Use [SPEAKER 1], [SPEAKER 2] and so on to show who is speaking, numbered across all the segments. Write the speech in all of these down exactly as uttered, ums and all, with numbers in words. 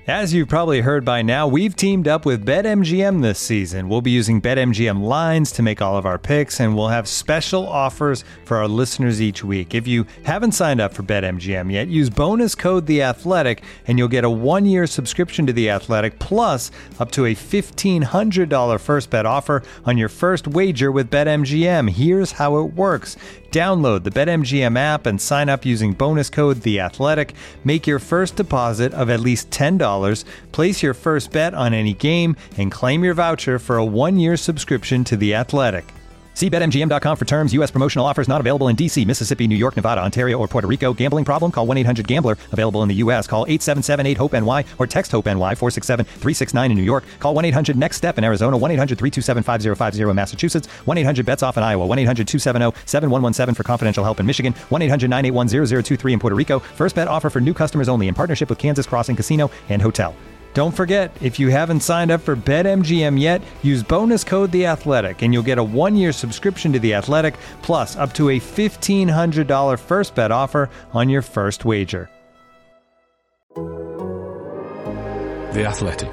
[SPEAKER 1] As you've probably heard by now, we've teamed up with BetMGM this season. We'll be using BetMGM lines to make all of our picks, and we'll have special offers for our listeners each week. If you haven't signed up for BetMGM yet, use bonus code The Athletic, and you'll get a one-year subscription to The Athletic, plus up to a fifteen hundred dollars first bet offer on your first wager with BetMGM. Here's how it works. Download the BetMGM app and sign up using bonus code The Athletic. Make your first deposit of at least ten dollars, place your first bet on any game, and claim your voucher for a one-year subscription to The Athletic. See Bet M G M dot com for terms. U S promotional offers not available in D C, Mississippi, New York, Nevada, Ontario, or Puerto Rico. Gambling problem? Call one eight hundred gambler. Available in the U S. Call eight seven seven eight hope N Y or text HOPE-NY four six seven three six nine in New York. Call one eight hundred next step in Arizona. one eight hundred three two seven five zero five zero in Massachusetts. one eight hundred bets off in Iowa. one eight hundred two seven zero seven one one seven for confidential help in Michigan. one eight hundred nine eight one zero zero two three in Puerto Rico. First bet offer for new customers only in partnership with Kansas Crossing Casino and Hotel. Don't forget, if you haven't signed up for BetMGM yet, use bonus code The Athletic, and you'll get a one-year subscription to The Athletic, plus up to a fifteen hundred dollars first bet offer on your first wager.
[SPEAKER 2] The Athletic.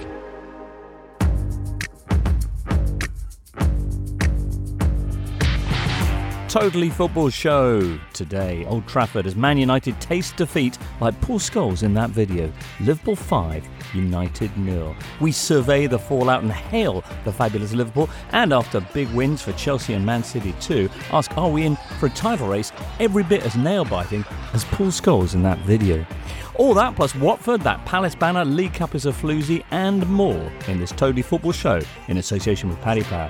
[SPEAKER 3] Totally Football Show today. Old Trafford as Man United taste defeat like Paul Scholes in that video. Liverpool five, United nil. We survey the fallout and hail the fabulous Liverpool, and after big wins for Chelsea and Man City too, ask are we in for a title race every bit as nail-biting as Paul Scholes in that video. All that plus Watford, that Palace banner, League Cup is a floozy, and more in this Totally Football Show in association with Paddy Power.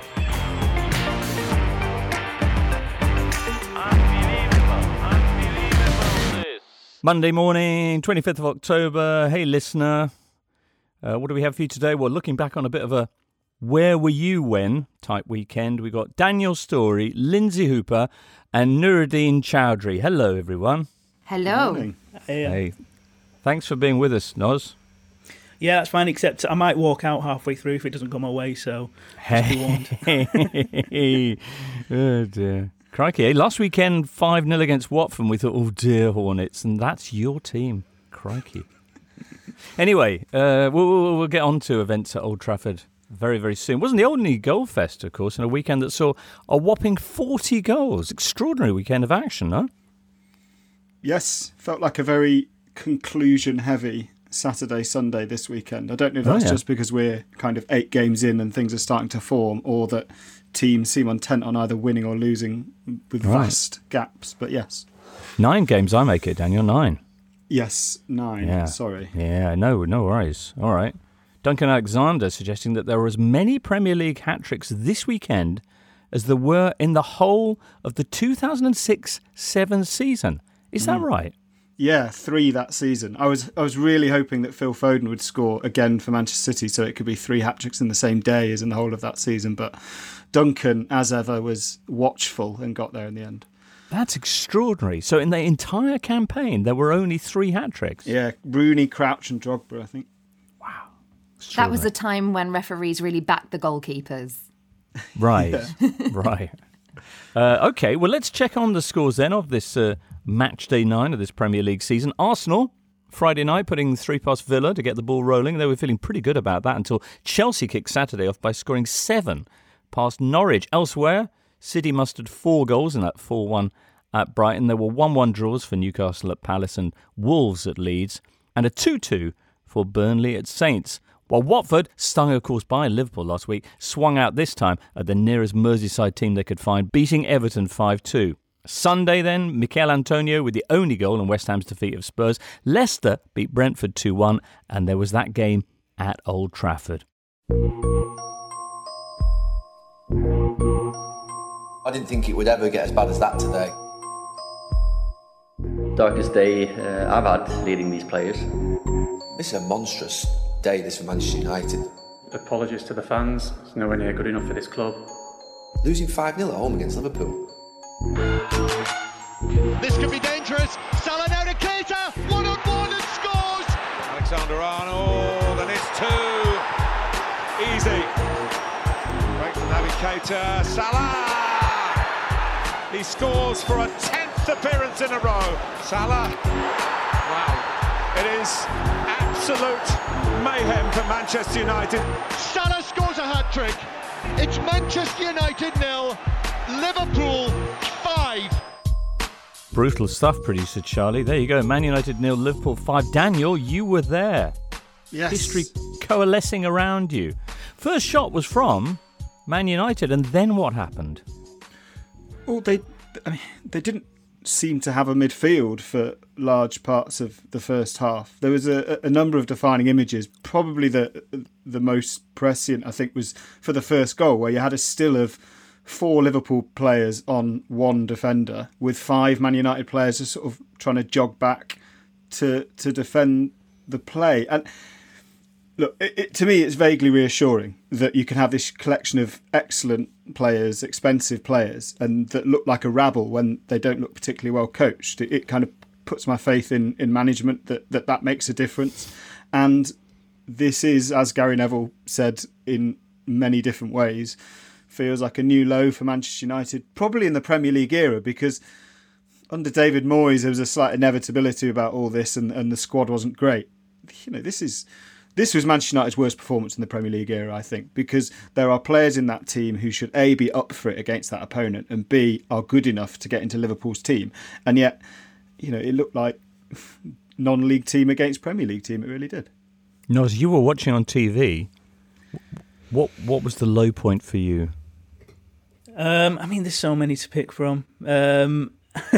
[SPEAKER 3] Monday morning, twenty-fifth of October. Hey, listener. Uh, what do we have for you today? Well, looking back on a bit of a where were you when type weekend, we got Daniel Story, Lindsay Hooper, and Nuruddin Chowdhury. Hello, everyone.
[SPEAKER 4] Hello.
[SPEAKER 3] Hey. hey. Thanks for being with us, Noz.
[SPEAKER 5] Yeah, that's fine, except I might walk out halfway through if it doesn't come my way, so just be warned.
[SPEAKER 3] Oh, dear. Crikey, eh? Last weekend, five nil against Watford, we thought, oh dear, Hornets, and that's your team. Crikey. Anyway, uh, we'll, we'll, we'll get on to events at Old Trafford very, very soon. It wasn't the only goal fest, of course, in a weekend that saw a whopping forty goals. Extraordinary weekend of action, huh?
[SPEAKER 6] Yes, felt like a very conclusion-heavy Saturday, Sunday this weekend. I don't know if that's oh, yeah. just because we're kind of eight games in and things are starting to form, or that teams seem intent on either winning or losing with right. vast gaps, but yes.
[SPEAKER 3] Nine games I make it, Daniel, nine.
[SPEAKER 6] Yes, nine,
[SPEAKER 3] yeah.
[SPEAKER 6] sorry.
[SPEAKER 3] Yeah, no, no worries. All right. Duncan Alexander suggesting that there were as many Premier League hat-tricks this weekend as there were in the whole of the two thousand six seven season. Is that mm. right?
[SPEAKER 6] Yeah, three that season. I was I was really hoping that Phil Foden would score again for Manchester City, so it could be three hat-tricks in the same day as in the whole of that season. But Duncan, as ever, was watchful and got there in the end.
[SPEAKER 3] That's extraordinary. So in the entire campaign, there were only three hat-tricks?
[SPEAKER 6] Yeah, Rooney, Crouch and Drogba, I think.
[SPEAKER 3] Wow.
[SPEAKER 4] That was a time when referees really backed the goalkeepers.
[SPEAKER 3] Right, right. Uh, OK, well, let's check on the scores then of this uh, match day nine of this Premier League season. Arsenal, Friday night, putting three past Villa to get the ball rolling. They were feeling pretty good about that until Chelsea kicked Saturday off by scoring seven past Norwich. Elsewhere, City mustered four goals in that four one at Brighton. There were one one draws for Newcastle at Palace and Wolves at Leeds, and a two two for Burnley at Saints. While Watford, stung of course by Liverpool last week, swung out this time at the nearest Merseyside team they could find, beating Everton five two. Sunday then, Mikel Antonio with the only goal in West Ham's defeat of Spurs. Leicester beat Brentford two one, and there was that game at Old Trafford.
[SPEAKER 7] I didn't think it would ever get as bad as that today.
[SPEAKER 8] Darkest day uh, I've had leading these players.
[SPEAKER 7] This is a monstrous day, this for Manchester United.
[SPEAKER 9] Apologies to the fans, it's nowhere near good enough for this club.
[SPEAKER 7] Losing five nil at home against Liverpool.
[SPEAKER 10] This could be dangerous. Salah now to Keita, one on one and scores! Alexander-Arnold, and it's two. Easy. Great from Naby Keita, Salah! He scores for a tenth appearance in a row. Salah, wow, it is absolute mayhem for Manchester United.
[SPEAKER 11] Salah scores a hat-trick. It's Manchester United nil, Liverpool five.
[SPEAKER 3] Brutal stuff, producer Charlie. There you go. Man United nil, Liverpool five. Daniel, you were there.
[SPEAKER 6] Yes.
[SPEAKER 3] History coalescing around you. First shot was from Man United, and then what happened?
[SPEAKER 6] Well, they, I mean, they didn't seem to have a midfield for large parts of the first half. There was a, a number of defining images. Probably the the most prescient, I think, was for the first goal, where you had a still of four Liverpool players on one defender, with five Man United players just sort of trying to jog back to to defend the play. And look, it, it, to me, it's vaguely reassuring that you can have this collection of excellent players, expensive players, and that look like a rabble when they don't look particularly well coached. It, it kind of puts my faith in, in management that, that that makes a difference. And this is, as Gary Neville said in many different ways, feels like a new low for Manchester United, probably in the Premier League era, because under David Moyes there was a slight inevitability about all this, and, and the squad wasn't great. You know, this is this was Manchester United's worst performance in the Premier League era, I think, because there are players in that team who should A, be up for it against that opponent, and B, are good enough to get into Liverpool's team. And yet, you know, it looked like non-league team against Premier League team. It really did.
[SPEAKER 3] No, as you were watching on T V, what what was the low point for you?
[SPEAKER 5] Um, I mean, there's so many to pick from. Um,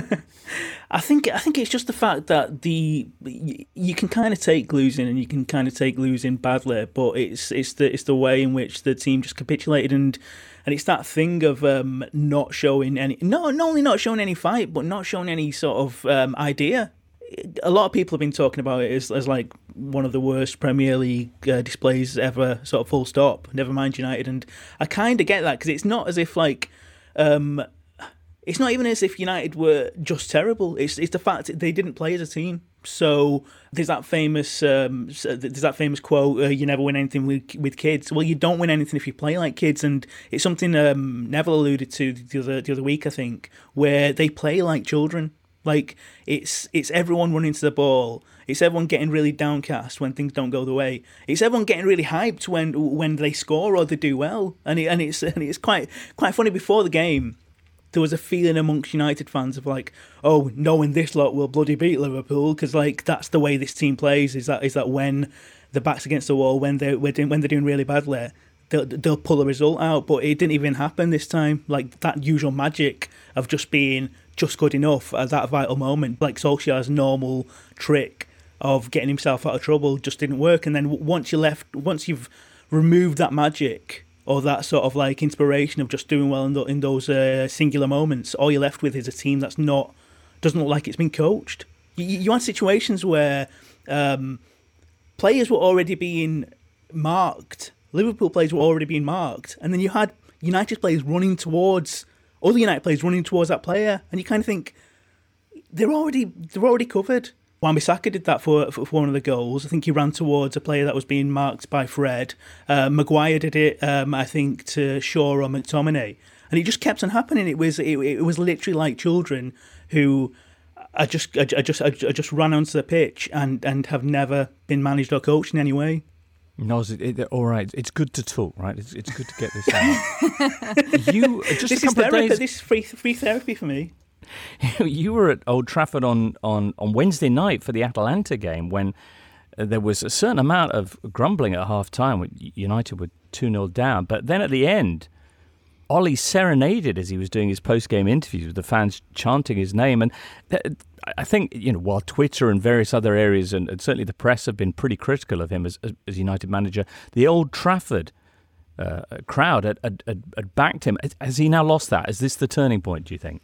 [SPEAKER 5] I think I think it's just the fact that the you can kind of take losing, and you can kind of take losing badly, but it's it's the it's the way in which the team just capitulated, and and it's that thing of um, not showing any not not only not showing any fight, but not showing any sort of um, idea. A lot of people have been talking about it as, as like one of the worst Premier League uh, displays ever, sort of full stop, never mind United. And I kind of get that, because it's not as if like, um, it's not even as if United were just terrible. It's it's the fact that they didn't play as a team. So there's that famous um, there's that famous quote, uh, you never win anything with, with kids. Well, you don't win anything if you play like kids. And it's something um, Neville alluded to the other, the other week, I think, where they play like children. Like, it's it's everyone running to the ball. It's everyone getting really downcast when things don't go the way. It's everyone getting really hyped when when they score or they do well. And it, and it's and it's quite quite funny. Before the game, there was a feeling amongst United fans of like, oh, knowing this lot will bloody beat Liverpool, because like that's the way this team plays. Is that is that when the back's against the wall, when they when they're doing really badly, they'll they'll pull a result out. But it didn't even happen this time. Like that usual magic of just being just good enough at that vital moment, like Solskjaer's normal trick of getting himself out of trouble, just didn't work. And then once you left, once you've removed that magic or that sort of like inspiration of just doing well in, the, in those uh, singular moments, all you're left with is a team that's not doesn't look like it's been coached. You, you had situations where um, players were already being marked. Liverpool players were already being marked, and then you had United players running towards. Other United players running towards that player, and you kind of think they're already they're already covered. Wan-Bissaka did that for, for one of the goals. I think he ran towards a player that was being marked by Fred. Uh, Maguire did it, um, I think, to Shaw or McTominay, and it just kept on happening. It was it, it was literally like children who I just I, I just I just ran onto the pitch and, and have never been managed or coached in any way.
[SPEAKER 3] No, it, it, all right. It's good to talk, right? It's it's good to get this out. you just
[SPEAKER 5] this
[SPEAKER 3] a couple
[SPEAKER 5] is therapy.
[SPEAKER 3] of days.
[SPEAKER 5] This is free free therapy for me.
[SPEAKER 3] You were at Old Trafford on, on, on Wednesday night for the Atalanta game when uh, there was a certain amount of grumbling at half time. United were two nil down, but then at the end, Ollie serenaded as he was doing his post game interviews with the fans chanting his name. And th- I think, you know, while Twitter and various other areas and, and certainly the press have been pretty critical of him as, as, as United manager, the Old Trafford uh, crowd had, had, had backed him. Has he now lost that? Is this the turning point, do you think?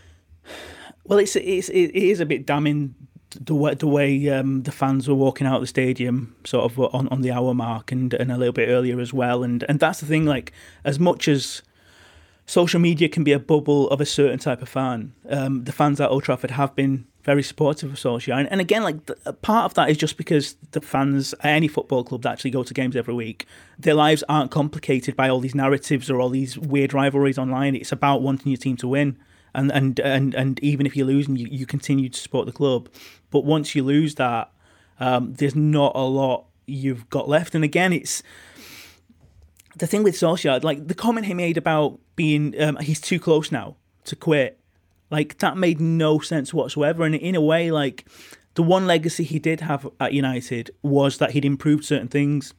[SPEAKER 5] Well, it's, it's it is a bit damning the way the way um, the fans were walking out of the stadium, sort of on, on the hour mark and, and a little bit earlier as well. And and that's the thing. Like, as much as social media can be a bubble of a certain type of fan, um, the fans at Old Trafford have been very supportive of Solskjaer. And, and again, like the, part of that is just because the fans at any football club that actually go to games every week, their lives aren't complicated by all these narratives or all these weird rivalries online. It's about wanting your team to win. And and, and, and even if you're losing, you, you continue to support the club. But once you lose that, um, there's not a lot you've got left. And again, it's the thing with Solskjaer, like the comment he made about being um, he's too close now to quit. Like that made no sense whatsoever. And in a way, like the one legacy he did have at United was that he'd improved certain things.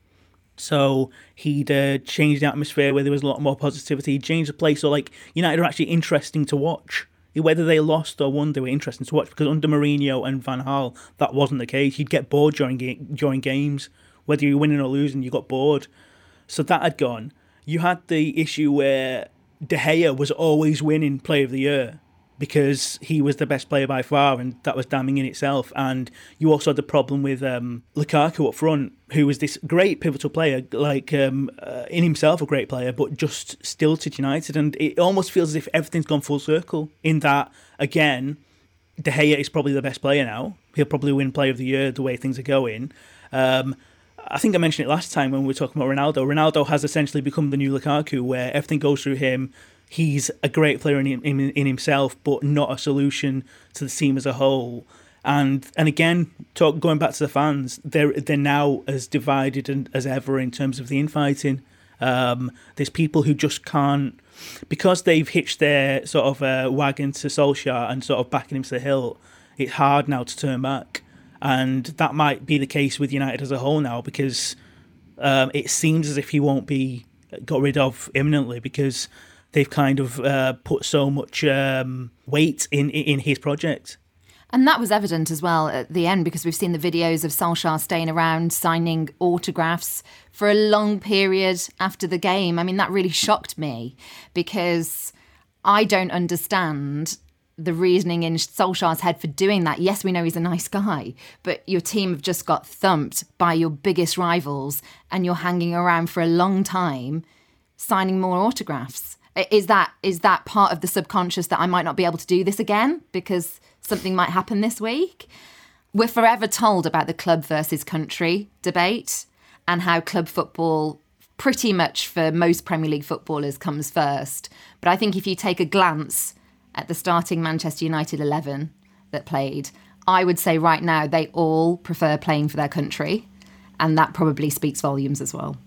[SPEAKER 5] So he'd uh, changed the atmosphere where there was a lot more positivity. He changed the place so like United are actually interesting to watch. Whether they lost or won, they were interesting to watch because under Mourinho and Van Gaal, that wasn't the case. You'd get bored during ga- during games. Whether you're winning or losing, you got bored. So that had gone. You had the issue where De Gea was always winning Player of the Year because he was the best player by far, and that was damning in itself. And you also had the problem with um, Lukaku up front, who was this great pivotal player, like um, uh, in himself a great player, but just still to United. And it almost feels as if everything's gone full circle in that, again, De Gea is probably the best player now. He'll probably win Player of the Year the way things are going. Um, I think I mentioned it last time when we were talking about Ronaldo. Ronaldo has essentially become the new Lukaku, where everything goes through him. He's a great player in, in in himself, but not a solution to the team as a whole. And and again, talk, going back to the fans, they're they're now as divided as ever in terms of the infighting. Um, there's people who just can't, because they've hitched their sort of uh, wagon to Solskjaer and sort of backing him to the hilt. It's hard now to turn back, and that might be the case with United as a whole now, because um, it seems as if he won't be got rid of imminently because they've kind of uh, put so much um, weight in in his project.
[SPEAKER 4] And that was evident as well at the end, because we've seen the videos of Solskjaer staying around, signing autographs for a long period after the game. I mean, that really shocked me because I don't understand the reasoning in Solskjaer's head for doing that. Yes, we know he's a nice guy, but your team have just got thumped by your biggest rivals and you're hanging around for a long time signing more autographs. Is that is that part of the subconscious that I might not be able to do this again because something might happen this week? We're forever told about the club versus country debate and how club football, pretty much for most Premier League footballers, comes first. But I think if you take a glance at the starting Manchester United eleven that played, I would say right now they all prefer playing for their country, and that probably speaks volumes as well.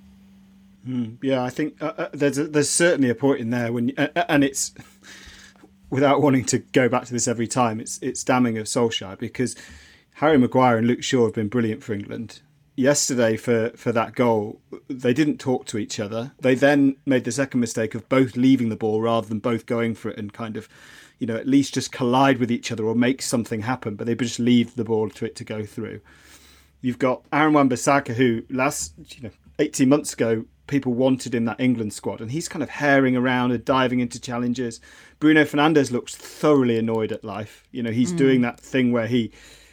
[SPEAKER 6] Mm, yeah, I think uh, uh, there's a, there's certainly a point in there when, uh, and it's without wanting to go back to this every time, it's it's damning of Solskjaer because Harry Maguire and Luke Shaw have been brilliant for England. Yesterday, for for that goal, they didn't talk to each other. They then made the second mistake of both leaving the ball rather than both going for it and kind of, you know, at least just collide with each other or make something happen. But they just leave the ball to it to go through. You've got Aaron Wan-Bissaka, who last, you know, eighteen months ago, people wanted in that England squad, and he's kind of herring around and diving into challenges. Bruno Fernandes looks thoroughly annoyed at life. You know, he's mm. doing that thing where he,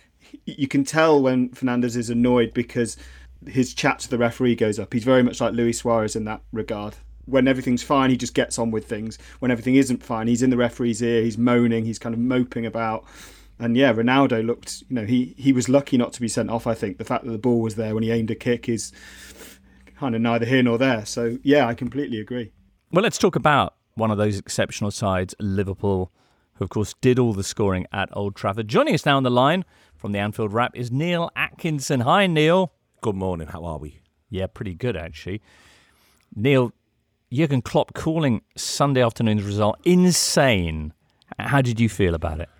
[SPEAKER 6] you can tell when Fernandes is annoyed because his chat to the referee goes up. He's very much like Luis Suarez in that regard. When everything's fine, he just gets on with things. When everything isn't fine, he's in the referee's ear, he's moaning, he's kind of moping about. And yeah, Ronaldo looked, you know, he, he was lucky not to be sent off, I think. The fact that the ball was there when he aimed a kick is kind of neither here nor there. So, yeah, I completely agree.
[SPEAKER 3] Well, let's talk about one of those exceptional sides, Liverpool, who, of course, did all the scoring at Old Trafford. Joining us now on the line from the Anfield Wrap is Neil Atkinson. Hi, Neil.
[SPEAKER 12] Good morning. How are we?
[SPEAKER 3] Yeah, pretty good, actually. Neil, Jurgen Klopp calling Sunday afternoon's result insane. How did you feel about it?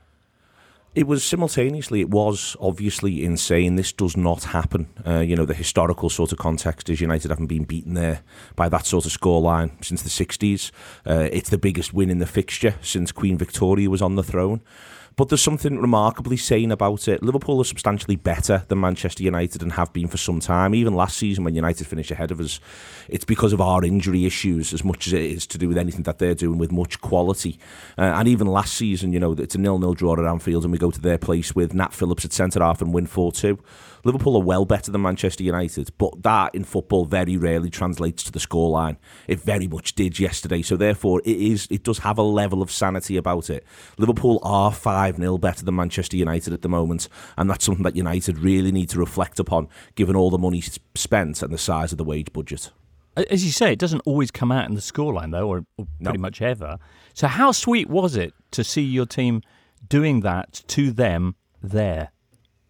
[SPEAKER 12] It was simultaneously, it was obviously insane. This does not happen. Uh, you know, the historical sort of context is United haven't been beaten there by that sort of scoreline since the sixties. Uh, it's the biggest win in the fixture since Queen Victoria was on the throne. But there's something remarkably sane about it. Liverpool are substantially better than Manchester United and have been for some time. Even last season when United finished ahead of us, it's because of our injury issues as much as it is to do with anything that they're doing with much quality. Uh, and even last season, you know, it's a nil-nil draw at Anfield and we go to their place with Nat Phillips at centre-half and win four two. Liverpool are well better than Manchester United, but that in football very rarely translates to the scoreline. It very much did yesterday, so therefore it is it does have a level of sanity about it. Liverpool are five nil better than Manchester United at the moment, and that's something that United really need to reflect upon, given all the money spent and the size of the wage budget.
[SPEAKER 3] As you say, it doesn't always come out in the scoreline, though, or, or pretty
[SPEAKER 12] no.
[SPEAKER 3] much ever. So how sweet was it to see your team doing that to them there?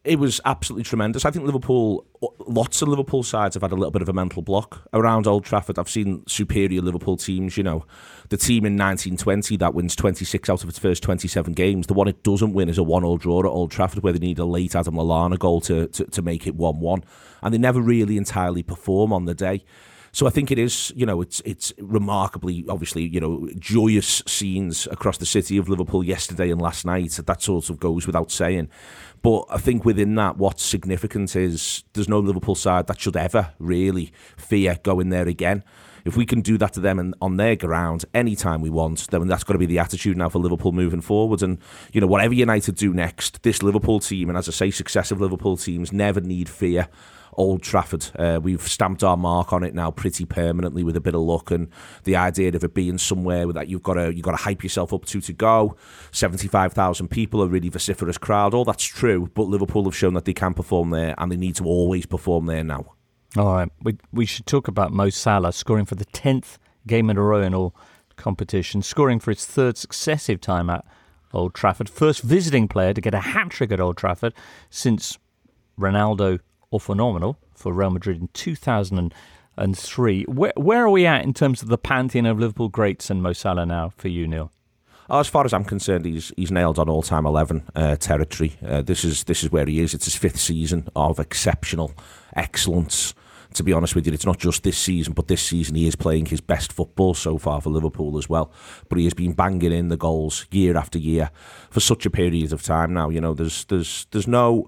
[SPEAKER 12] It was absolutely tremendous. I think Liverpool, lots of Liverpool sides have had a little bit of a mental block around Old Trafford. I've seen superior Liverpool teams, you know. The team in nineteen twenty that wins twenty-six out of its first twenty-seven games. The one it doesn't win is a one-all draw at Old Trafford where they need a late Adam Lallana goal to, to, to make it one one. And they never really entirely perform on the day. So I think it is, you know, it's it's remarkably, obviously, you know, joyous scenes across the city of Liverpool yesterday and last night. That sort of goes without saying. But I think within that, what's significant is there's no Liverpool side that should ever really fear going there again. If we can do that to them and on their ground anytime we want, then that's got to be the attitude now for Liverpool moving forward. And, you know, whatever United do next, this Liverpool team, and as I say, successive Liverpool teams never need fear Old Trafford. Uh, we've stamped our mark on it now pretty permanently with a bit of luck, and the idea of it being somewhere that you've got to you've got to hype yourself up to to go. seventy-five thousand people, a really vociferous crowd. All that's true, but Liverpool have shown that they can perform there, and they need to always perform there now.
[SPEAKER 3] All right, we we should talk about Mo Salah scoring for the tenth game in a row in all competitions, scoring for his third successive time at Old Trafford, first visiting player to get a hat-trick at Old Trafford since Ronaldo or phenomenal for Real Madrid in two thousand three. Where where are we at in terms of the pantheon of Liverpool greats and Mo Salah now for you, Neil?
[SPEAKER 12] Oh, as far as I'm concerned, he's he's nailed on all-time eleven uh, territory. Uh, this is this is where he is. It's his fifth season of exceptional excellence. To be honest with you, it's not just this season, but this season he is playing his best football so far for Liverpool as well. But he has been banging in the goals year after year for such a period of time now. You know, there's there's there's no.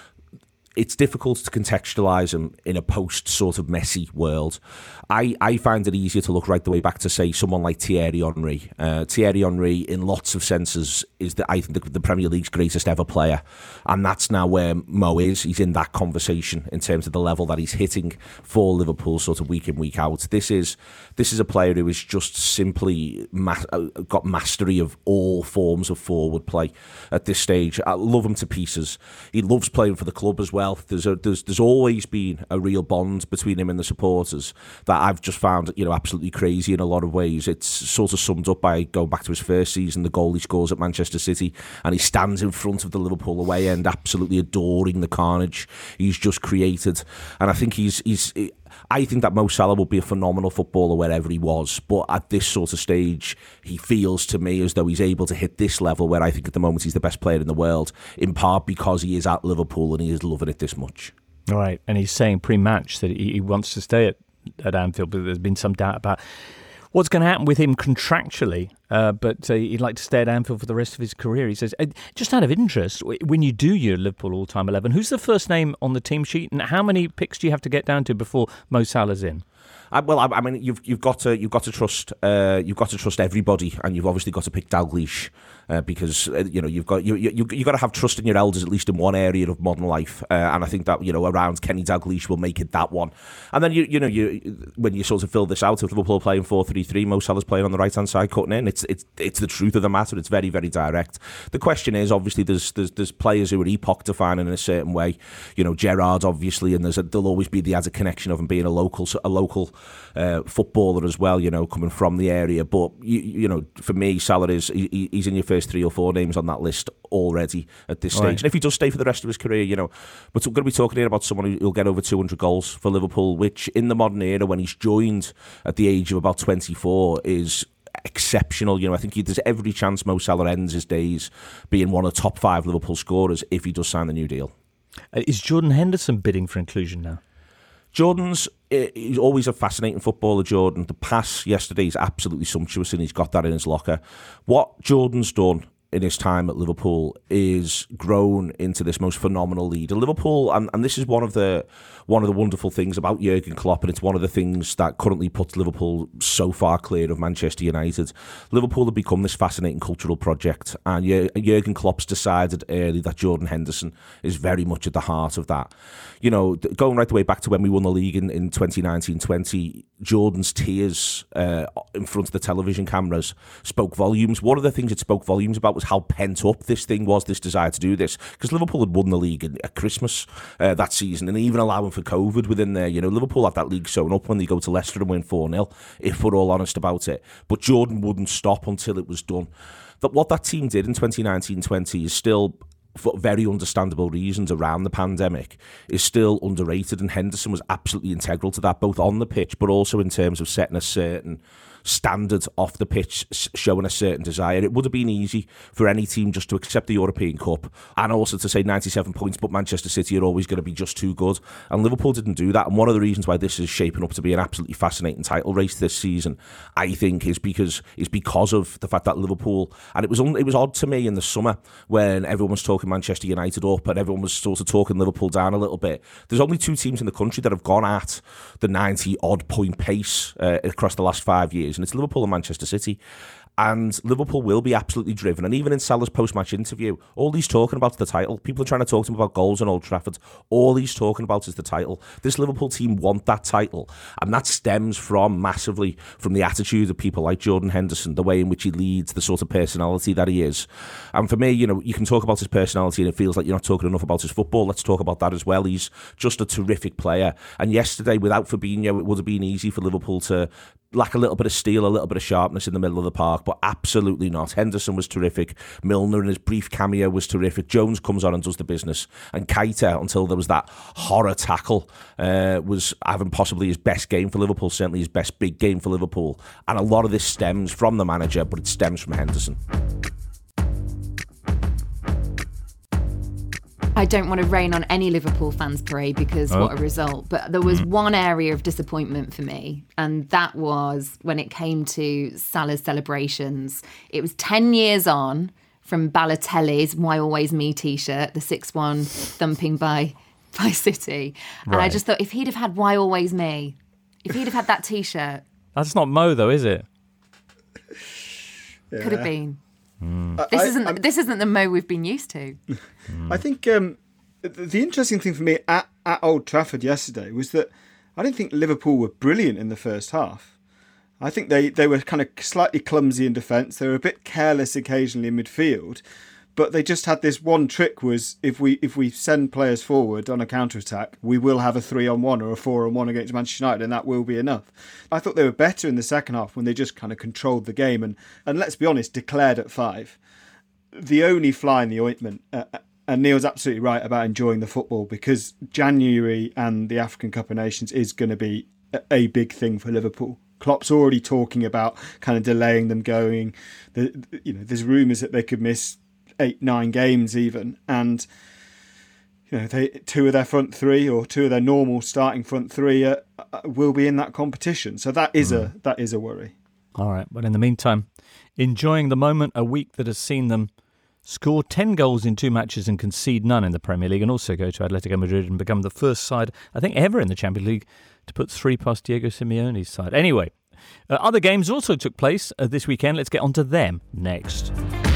[SPEAKER 12] It's difficult to contextualise him in a post sort of messy world. I, I find it easier to look right the way back to, say, someone like Thierry Henry. Uh, Thierry Henry, in lots of senses, is the, I think the, the Premier League's greatest ever player, and that's now where Mo is. He's in that conversation in terms of the level that he's hitting for Liverpool, sort of week in, week out. This is this is a player who has just simply ma- got mastery of all forms of forward play at this stage. I love him to pieces. He loves playing for the club as well. There's a, there's there's always been a real bond between him and the supporters that I've just found, you know, absolutely crazy in a lot of ways. It's sort of summed up by going back to his first season, the goal he scores at Manchester City, and he stands in front of the Liverpool away end, absolutely adoring the carnage he's just created. And I think he's he's. I think that Mo Salah will be a phenomenal footballer wherever he was, but at this sort of stage, he feels to me as though he's able to hit this level where I think at the moment he's the best player in the world, in part because he is at Liverpool and he is loving it this much.
[SPEAKER 3] All right, and he's saying pre-match that he, he wants to stay at, at Anfield, but there's been some doubt about what's going to happen with him contractually, uh, but uh, he'd like to stay at Anfield for the rest of his career. He says, uh, just out of interest, when you do your Liverpool all-time eleven, who's the first name on the team sheet, and how many picks do you have to get down to before Mo Salah's in?
[SPEAKER 12] I, well, I, I mean, you've you've got to you've got to trust uh, you've got to trust everybody, and you've obviously got to pick Dalglish uh, because uh, you know you've got you you you got to have trust in your elders at least in one area of modern life, uh, and I think that you know around Kenny Dalglish will make it that one. And then you you know you when you sort of fill this out, if Liverpool are playing four three three, Mo Salah's playing on the right hand side cutting in. It's it's it's the truth of the matter. It's very very direct. The question is obviously there's there's there's players who are epoch defining in a certain way. You know Gerrard obviously, and there's a, there'll always be the added connection of him being a local a local. Uh, footballer as well, you know, coming from the area. But you, you know, for me, Salah is he, he's in your first three or four names on that list already at this stage. Right. And if he does stay for the rest of his career, you know, but we're going to be talking here about someone who'll get over two hundred goals for Liverpool, which in the modern era, when he's joined at the age of about twenty-four, is exceptional. You know, I think he, there's every chance Mo Salah ends his days being one of the top five Liverpool scorers if he does sign the new deal.
[SPEAKER 3] Uh, is Jordan Henderson bidding for inclusion now?
[SPEAKER 12] Jordan's he's always a fascinating footballer, Jordan. The pass yesterday is absolutely sumptuous and he's got that in his locker. What Jordan's done in his time at Liverpool is grown into this most phenomenal leader. Liverpool, and, and this is one of the one of the wonderful things about Jurgen Klopp, and it's one of the things that currently puts Liverpool so far clear of Manchester United. Liverpool have become this fascinating cultural project, and Jurgen Klopp's decided early that Jordan Henderson is very much at the heart of that. You know, going right the way back to when we won the league in, in twenty nineteen twenty, Jordan's tears uh, in front of the television cameras spoke volumes. One of the things it spoke volumes about was how pent up this thing was, this desire to do this, because Liverpool had won the league at Christmas uh, that season, and even allowing for COVID within there. You know, Liverpool had that league sewn up when they go to Leicester and win four nil, if we're all honest about it. But Jordan wouldn't stop until it was done. That what that team did in twenty nineteen twenty is still for very understandable reasons around the pandemic, is still underrated, and Henderson was absolutely integral to that, both on the pitch but also in terms of setting a certain standard off the pitch, showing a certain desire. It would have been easy for any team just to accept the European Cup and also to say ninety-seven points, but Manchester City are always going to be just too good. And Liverpool didn't do that. And one of the reasons why this is shaping up to be an absolutely fascinating title race this season, I think, is because is because of the fact that Liverpool, and it was un, it was odd to me in the summer when everyone was talking Manchester United up and everyone was sort of talking Liverpool down a little bit. There's only two teams in the country that have gone at the ninety odd point pace uh, across the last five years. And it's Liverpool and Manchester City. And Liverpool will be absolutely driven. And even in Salah's post-match interview, all he's talking about is the title. People are trying to talk to him about goals in Old Trafford. All he's talking about is the title. This Liverpool team want that title. And that stems from, massively, from the attitude of people like Jordan Henderson, the way in which he leads, the sort of personality that he is. And for me, you know, you can talk about his personality and it feels like you're not talking enough about his football. Let's talk about that as well. He's just a terrific player. And yesterday, without Fabinho, it would have been easy for Liverpool to lack a little bit of steel, a little bit of sharpness in the middle of the park, but absolutely not. Henderson was terrific. Milner in his brief cameo was terrific. Jones comes on and does the business. And Keita, until there was that horror tackle, uh, was having possibly his best game for Liverpool, certainly his best big game for Liverpool. And a lot of this stems from the manager, but it stems from Henderson.
[SPEAKER 4] I don't want to rain on any Liverpool fans' parade because oh. what a result. But there was mm. one area of disappointment for me, and that was when it came to Salah's celebrations. It was ten years on from Balotelli's Why Always Me t-shirt, the six one thumping by, by City. And right. I just thought, if he'd have had Why Always Me, if he'd have had that t-shirt... That's
[SPEAKER 3] not Mo, though, is it?
[SPEAKER 4] Yeah. Could have been. Mm. This I, isn't I'm, this isn't the Mo we've been used to.
[SPEAKER 6] Mm. I think um, the interesting thing for me at, at Old Trafford yesterday was that I didn't think Liverpool were brilliant in the first half. I think they, they were kind of slightly clumsy in defence. They were a bit careless occasionally in midfield, but they just had this one trick: was if we if we send players forward on a counter attack, we will have a three on one or a four on one against Manchester United, and that will be enough. I thought they were better in the second half when they just kind of controlled the game and and let's be honest, declared at five. The only fly in the ointment, uh, and Neil's absolutely right about enjoying the football, because January and the African Cup of Nations is going to be a, a big thing for Liverpool. Klopp's already talking about kind of delaying them going. The, you know, there's rumours that they could miss eight, nine games even, and you know, they two of their front three or two of their normal starting front three uh, will be in that competition. So that is mm. a that is a worry.
[SPEAKER 3] All right, but in the meantime, enjoying the moment, a week that has seen them score ten goals in two matches and concede none in the Premier League, and also go to Atletico Madrid and become the first side, I think, ever in the Champions League to put three past Diego Simeone's side. Anyway, uh, other games also took place uh, this weekend. Let's get on to them next.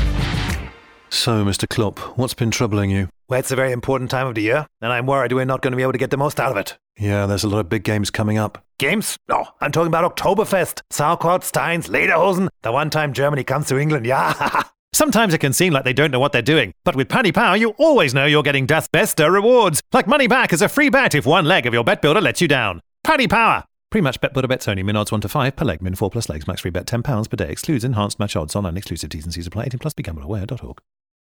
[SPEAKER 13] So, Mister Klopp, what's been troubling you?
[SPEAKER 14] Well, it's a very important time of the year, and I'm worried we're not going to be able to get the most out of it.
[SPEAKER 13] Yeah, there's a lot of big games coming up.
[SPEAKER 14] Games? No, I'm talking about Oktoberfest, Sauerkraut, Steins, Lederhosen, the one time Germany comes to England, yeah. Sometimes it can seem like they don't know what they're doing, but with Paddy Power, you always know you're getting Das Beste rewards, like money back as a free bet if one leg of your bet builder lets you down. Paddy Power! Pre-match bet builder bets only, min odds one to five per leg, min four plus legs, max free bet ten pounds per day, excludes enhanced match odds, online exclusive T's and C's apply, eighteen plus, be gamble aware dot org.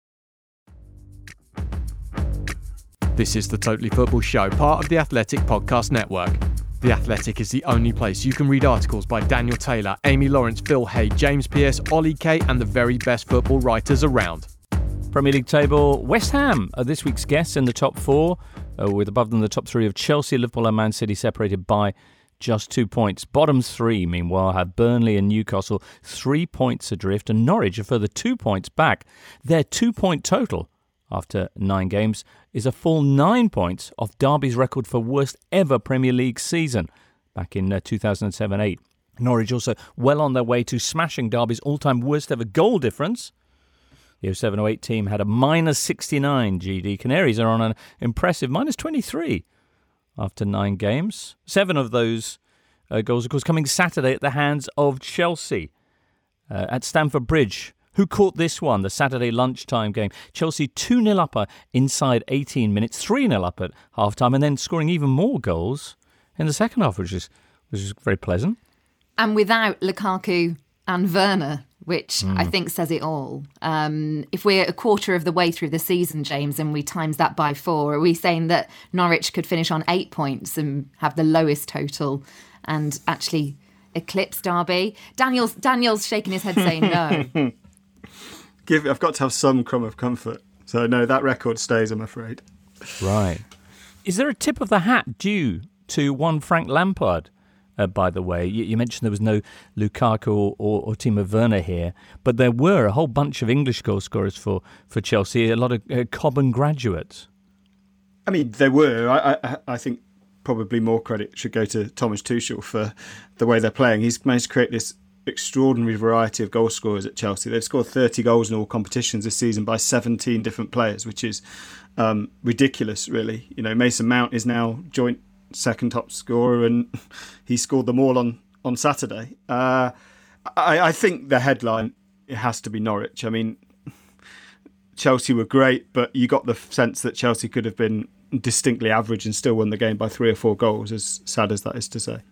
[SPEAKER 15] This is the Totally Football Show, part of the Athletic Podcast Network. The Athletic is the only place you can read articles by Daniel Taylor, Amy Lawrence, Phil Hay, James Pearce, Ollie Kay, and the very best football writers around.
[SPEAKER 3] Premier League table, West Ham are this week's guests in the top four, uh, with above them the top three of Chelsea, Liverpool and Man City separated by just two points. Bottom three, meanwhile, have Burnley and Newcastle three points adrift, and Norwich a further two points back. Their two-point total after nine games is a full nine points off Derby's record for worst ever Premier League season back in uh, two thousand seven eight. Norwich also well on their way to smashing Derby's all-time worst ever goal difference. The oh seven oh eight team had a minus sixty-nine G D. Canaries are on an impressive minus twenty-three after nine games. Seven of those uh, goals, of course, coming Saturday at the hands of Chelsea uh, at Stamford Bridge. Who caught this one, the Saturday lunchtime game? Chelsea two nil up inside eighteen minutes, three nil up at half-time, and then scoring even more goals in the second half, which is which is very pleasant.
[SPEAKER 4] And without Lukaku and Werner, which
[SPEAKER 3] Mm.
[SPEAKER 4] I think says it all. Um, if we're a quarter of the way through the season, James, and we times that by four, are we saying that Norwich could finish on eight points and have the lowest total and actually eclipse Derby? Daniel's Daniel's shaking his head saying no.
[SPEAKER 6] Give, I've got to have some crumb of comfort. So no, that record stays, I'm afraid.
[SPEAKER 3] Right. Is there a tip of the hat due to one Frank Lampard? Uh, by the way, you, you mentioned there was no Lukaku or, or, or Timo Werner here, but there were a whole bunch of English goal scorers for, for Chelsea, a lot of uh, Cobham graduates.
[SPEAKER 6] I mean, there were. I, I, I think probably more credit should go to Thomas Tuchel for the way they're playing. He's managed to create this extraordinary variety of goal scorers at Chelsea. They've scored thirty goals in all competitions this season by seventeen different players, which is um, ridiculous, really. You know, Mason Mount is now joint second top scorer, and he scored them all on on Saturday. Uh, I, I think the headline, it has to be Norwich. I mean, Chelsea were great, but you got the sense that Chelsea could have been distinctly average and still won the game by three or four goals, as sad as that is to say.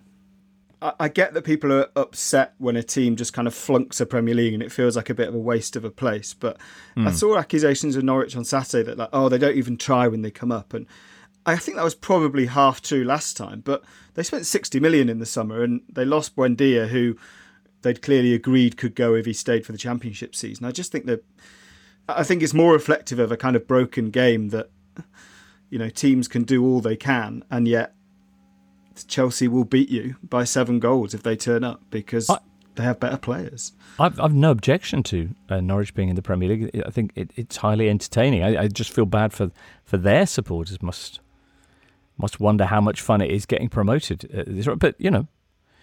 [SPEAKER 6] I, I get that people are upset when a team just kind of flunks a Premier League and it feels like a bit of a waste of a place, but mm. I saw accusations of Norwich on Saturday that, like, oh, they don't even try when they come up, and I think that was probably half true last time, but they spent sixty million in the summer and they lost Buendia, who they'd clearly agreed could go if he stayed for the Championship season. I just think that I think it's more reflective of a kind of broken game that, you know, teams can do all they can, and yet Chelsea will beat you by seven goals if they turn up because I, they have better players.
[SPEAKER 3] I've I've no objection to uh, Norwich being in the Premier League. I think it, it's highly entertaining. I, I just feel bad for for their supporters. Must must wonder how much fun it is getting promoted. Uh, but you know,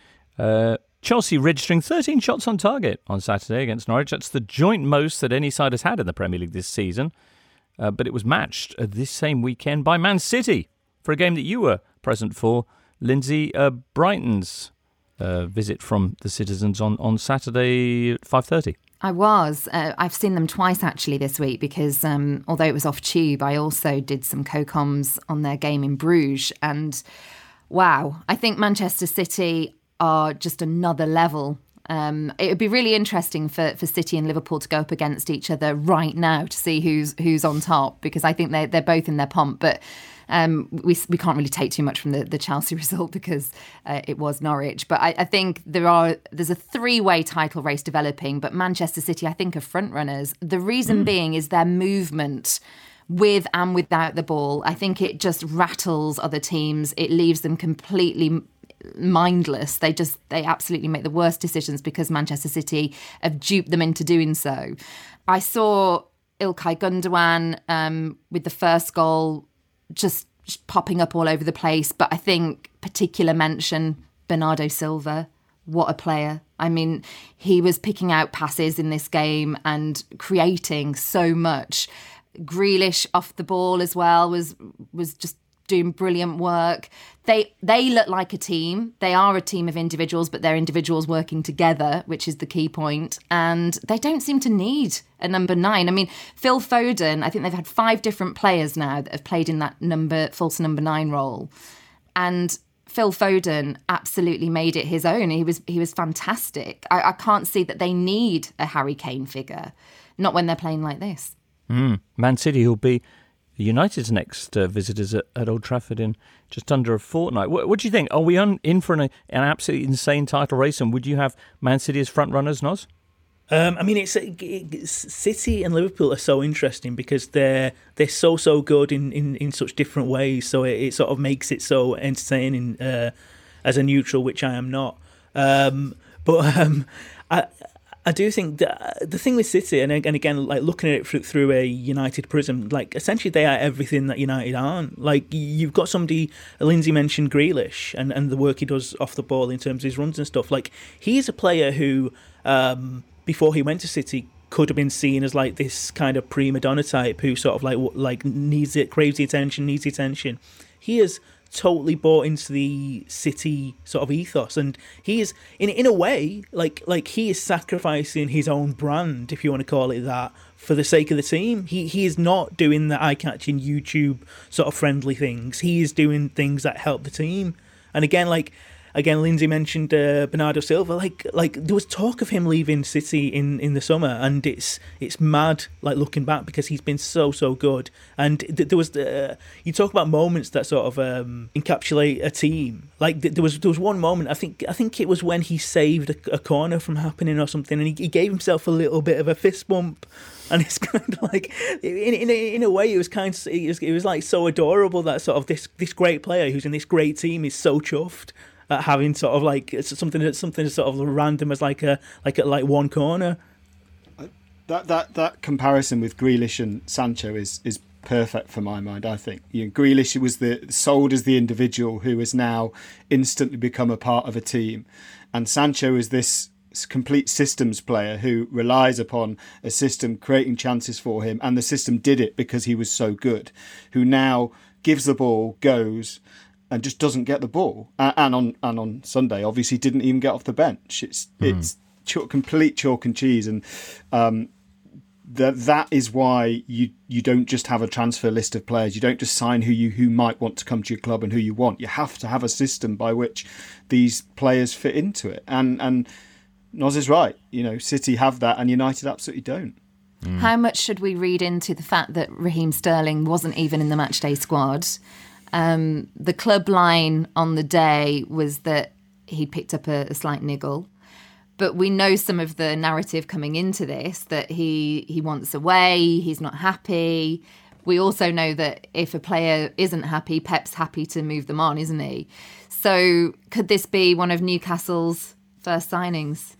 [SPEAKER 3] uh, Chelsea registering thirteen shots on target on Saturday against Norwich. That's the joint most that any side has had in the Premier League this season. Uh, but it was matched uh, this same weekend by Man City for a game that you were present for, Lindsay. Uh, Brighton's uh, visit from the Citizens on, on Saturday at five thirty.
[SPEAKER 4] I was. Uh, I've seen them twice actually this week because um, although it was off tube, I also did some co-coms on their game in Bruges. And wow, I think Manchester City are just another level. Um, it would be really interesting for, for City and Liverpool to go up against each other right now to see who's who's on top, because I think they're, they're both in their pomp. But um, we we can't really take too much from the, the Chelsea result because uh, it was Norwich. But I, I think there are there's a three-way title race developing, but Manchester City, I think, are front runners. The reason mm. being is their movement with and without the ball. I think it just rattles other teams. It leaves them completely mindless. They just they absolutely make the worst decisions because Manchester City have duped them into doing so. I saw Ilkay Gundogan um, with the first goal just, just popping up all over the place, but I think particular mention Bernardo Silva. What a player. I mean, he was picking out passes in this game and creating so much. Grealish off the ball as well was was just doing brilliant work. They they look like a team. They are a team of individuals, but they're individuals working together, which is the key point. And they don't seem to need a number nine. I mean, Phil Foden, I think they've had five different players now that have played in that number false number nine role. And Phil Foden absolutely made it his own. He was he was fantastic. I, I can't see that they need a Harry Kane figure, not when they're playing like this.
[SPEAKER 3] Mm. Man City will be United's next uh, visitors at, at Old Trafford in just under a fortnight. What, what do you think? Are we on, in for an, an absolutely insane title race? And would you have Man City as front runners, Noz?
[SPEAKER 5] Um, I mean, it's, it's City and Liverpool are so interesting because they're they're so so good in, in, in such different ways. So it, it sort of makes it so entertaining uh, as a neutral, which I am not. Um, but um, I. I do think that the thing with City, and, and again, like looking at it through, through a United prism, like essentially they are everything that United aren't. Like you've got somebody, Lindsay mentioned Grealish and, and the work he does off the ball in terms of his runs and stuff. Like he's a player who, um, before he went to City, could have been seen as like this kind of prima donna type who sort of like like needs it, craves the attention, needs the attention. He is totally bought into the City sort of ethos, and he is in in a way like like he is sacrificing his own brand, if you want to call it that, for the sake of the team. He he is not doing the eye-catching YouTube sort of friendly things. He is doing things that help the team. And again, like again, Lindsay mentioned uh, Bernardo Silva. Like, like there was talk of him leaving City in, in the summer, and it's it's mad. Like looking back, because he's been so so good. And th- there was the, uh, you talk about moments that sort of um, encapsulate a team. Like th- there was there was one moment. I think I think it was when he saved a, a corner from happening or something, and he, he gave himself a little bit of a fist bump. And it's kind of like, in in a, in a way, it was kind of it was, it was like so adorable that sort of this this great player who's in this great team is so chuffed at having sort of like something that's something as sort of random as like a like a, like one corner.
[SPEAKER 6] That that that comparison with Grealish and Sancho is is perfect for my mind. I think you know, Grealish was the sold as the individual who has now instantly become a part of a team, and Sancho is this complete systems player who relies upon a system creating chances for him, and the system did it because he was so good, who now gives the ball, goes and just doesn't get the ball, and on and on Sunday obviously didn't even get off the bench. It's mm. it's ch- complete chalk and cheese, and um that that is why you you don't just have a transfer list of players. You don't just sign who you who might want to come to your club and who you want. You have to have a system by which these players fit into it, and and Noz is right. You know, City have that and United absolutely don't.
[SPEAKER 4] Mm. How much should we read into the fact that Raheem Sterling wasn't even in the matchday squad? Um, the club line on the day was that he picked up a, a slight niggle. But we know some of the narrative coming into this, that he, he wants away, he's not happy. We also know that if a player isn't happy, Pep's happy to move them on, isn't he? So could this be one of Newcastle's first signings?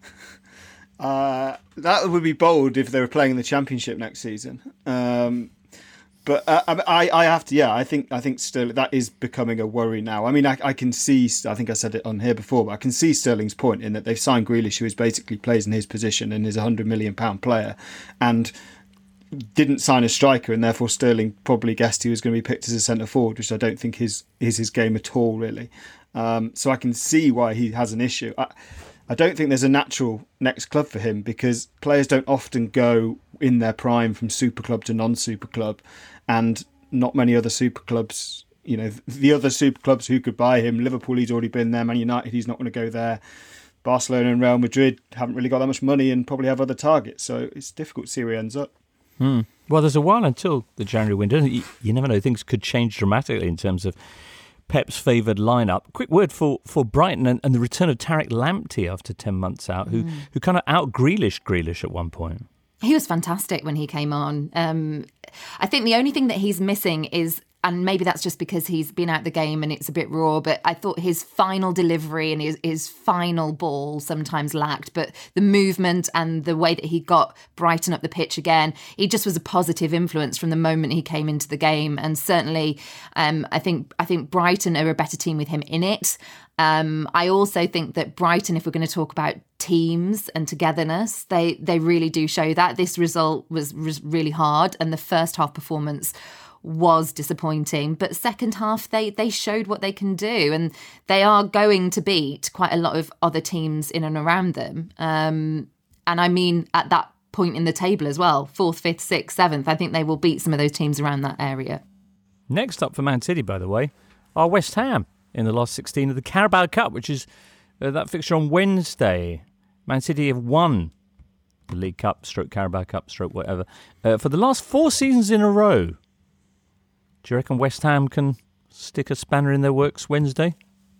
[SPEAKER 6] Uh, that would be bold if they were playing in the Championship next season. Um, but uh, I, I have to, yeah, I think I think Sterling, that is becoming a worry now. I mean, I, I can see, I think I said it on here before, but I can see Sterling's point in that they've signed Grealish, who is basically plays in his position and is a hundred million pound player, and didn't sign a striker, and therefore Sterling probably guessed he was going to be picked as a centre forward, which I don't think is is his game at all, really. Um, so I can see why he has an issue. I, I don't think there's a natural next club for him, because players don't often go in their prime from super club to non-super club, and not many other super clubs, you know, the other super clubs who could buy him, Liverpool, he's already been there, Man United, he's not going to go there. Barcelona and Real Madrid haven't really got that much money and probably have other targets, so it's difficult to see where he ends up.
[SPEAKER 3] Hmm. Well, there's a while until the January window. You, you never know, things could change dramatically in terms of Pep's favoured lineup. Quick word for, for Brighton and, and the return of Tariq Lamptey after ten months out, who, mm. who kind of out-Grealish Grealish at one point.
[SPEAKER 4] He was fantastic when he came on. Um, I think the only thing that he's missing is, and maybe that's just because he's been out the game and it's a bit raw, but I thought his final delivery and his, his final ball sometimes lacked. But the movement and the way that he got Brighton up the pitch again, he just was a positive influence from the moment he came into the game. And certainly, um, I think I think Brighton are a better team with him in it. Um, I also think that Brighton, if we're going to talk about teams and togetherness, they they really do show that. This result was, was really hard, and the first half performance was disappointing, but second half they they showed what they can do, and they are going to beat quite a lot of other teams in and around them. Um, and I mean at that point in the table as well, fourth, fifth, sixth, seventh. I think they will beat some of those teams around that area.
[SPEAKER 3] Next up for Man City, by the way, are West Ham in the last sixteen of the Carabao Cup, which is uh, that fixture on Wednesday. Man City have won the League Cup, stroke Carabao Cup, stroke whatever, uh, for the last four seasons in a row. Do you reckon West Ham can stick a spanner in their works Wednesday?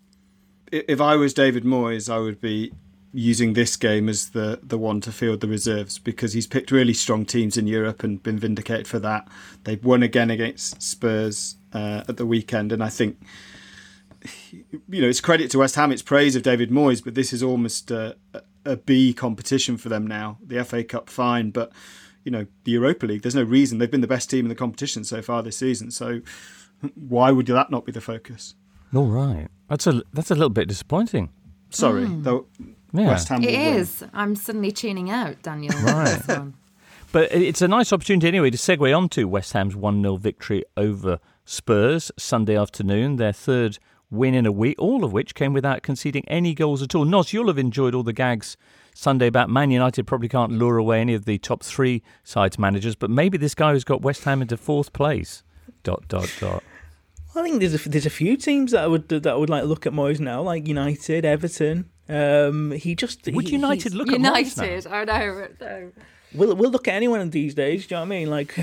[SPEAKER 6] If I was David Moyes, I would be using this game as the, the one to field the reserves, because he's picked really strong teams in Europe and been vindicated for that. They've won again against Spurs uh, at the weekend, and I think, you know, it's credit to West Ham, it's praise of David Moyes, but this is almost a, a B competition for them now. The F A Cup, fine, but you know, the Europa League, there's no reason. They've been the best team in the competition so far this season. So why would that not be the focus?
[SPEAKER 3] All right. That's a that's a little bit disappointing.
[SPEAKER 6] Sorry,
[SPEAKER 4] mm.
[SPEAKER 6] though.
[SPEAKER 3] Yeah.
[SPEAKER 6] West Ham will
[SPEAKER 4] It
[SPEAKER 6] win.
[SPEAKER 4] is. I'm suddenly tuning out, Daniel.
[SPEAKER 3] Right. But it's a nice opportunity anyway to segue on to West Ham's one nil victory over Spurs Sunday afternoon, their third win in a week, all of which came without conceding any goals at all. Nos, you'll have enjoyed all the gags Sunday about Man United probably can't lure away any of the top three sides managers, but maybe this guy who's got West Ham into fourth place. Dot, dot, dot.
[SPEAKER 5] I think there's a, there's a few teams that I would that would like look at Moyes now, like United, Everton. Um, he just
[SPEAKER 3] would
[SPEAKER 5] he,
[SPEAKER 3] United look
[SPEAKER 4] United,
[SPEAKER 3] at Moyes now?
[SPEAKER 4] United, I know. No.
[SPEAKER 5] We'll we'll look at anyone these days. Do you know what I mean? Like,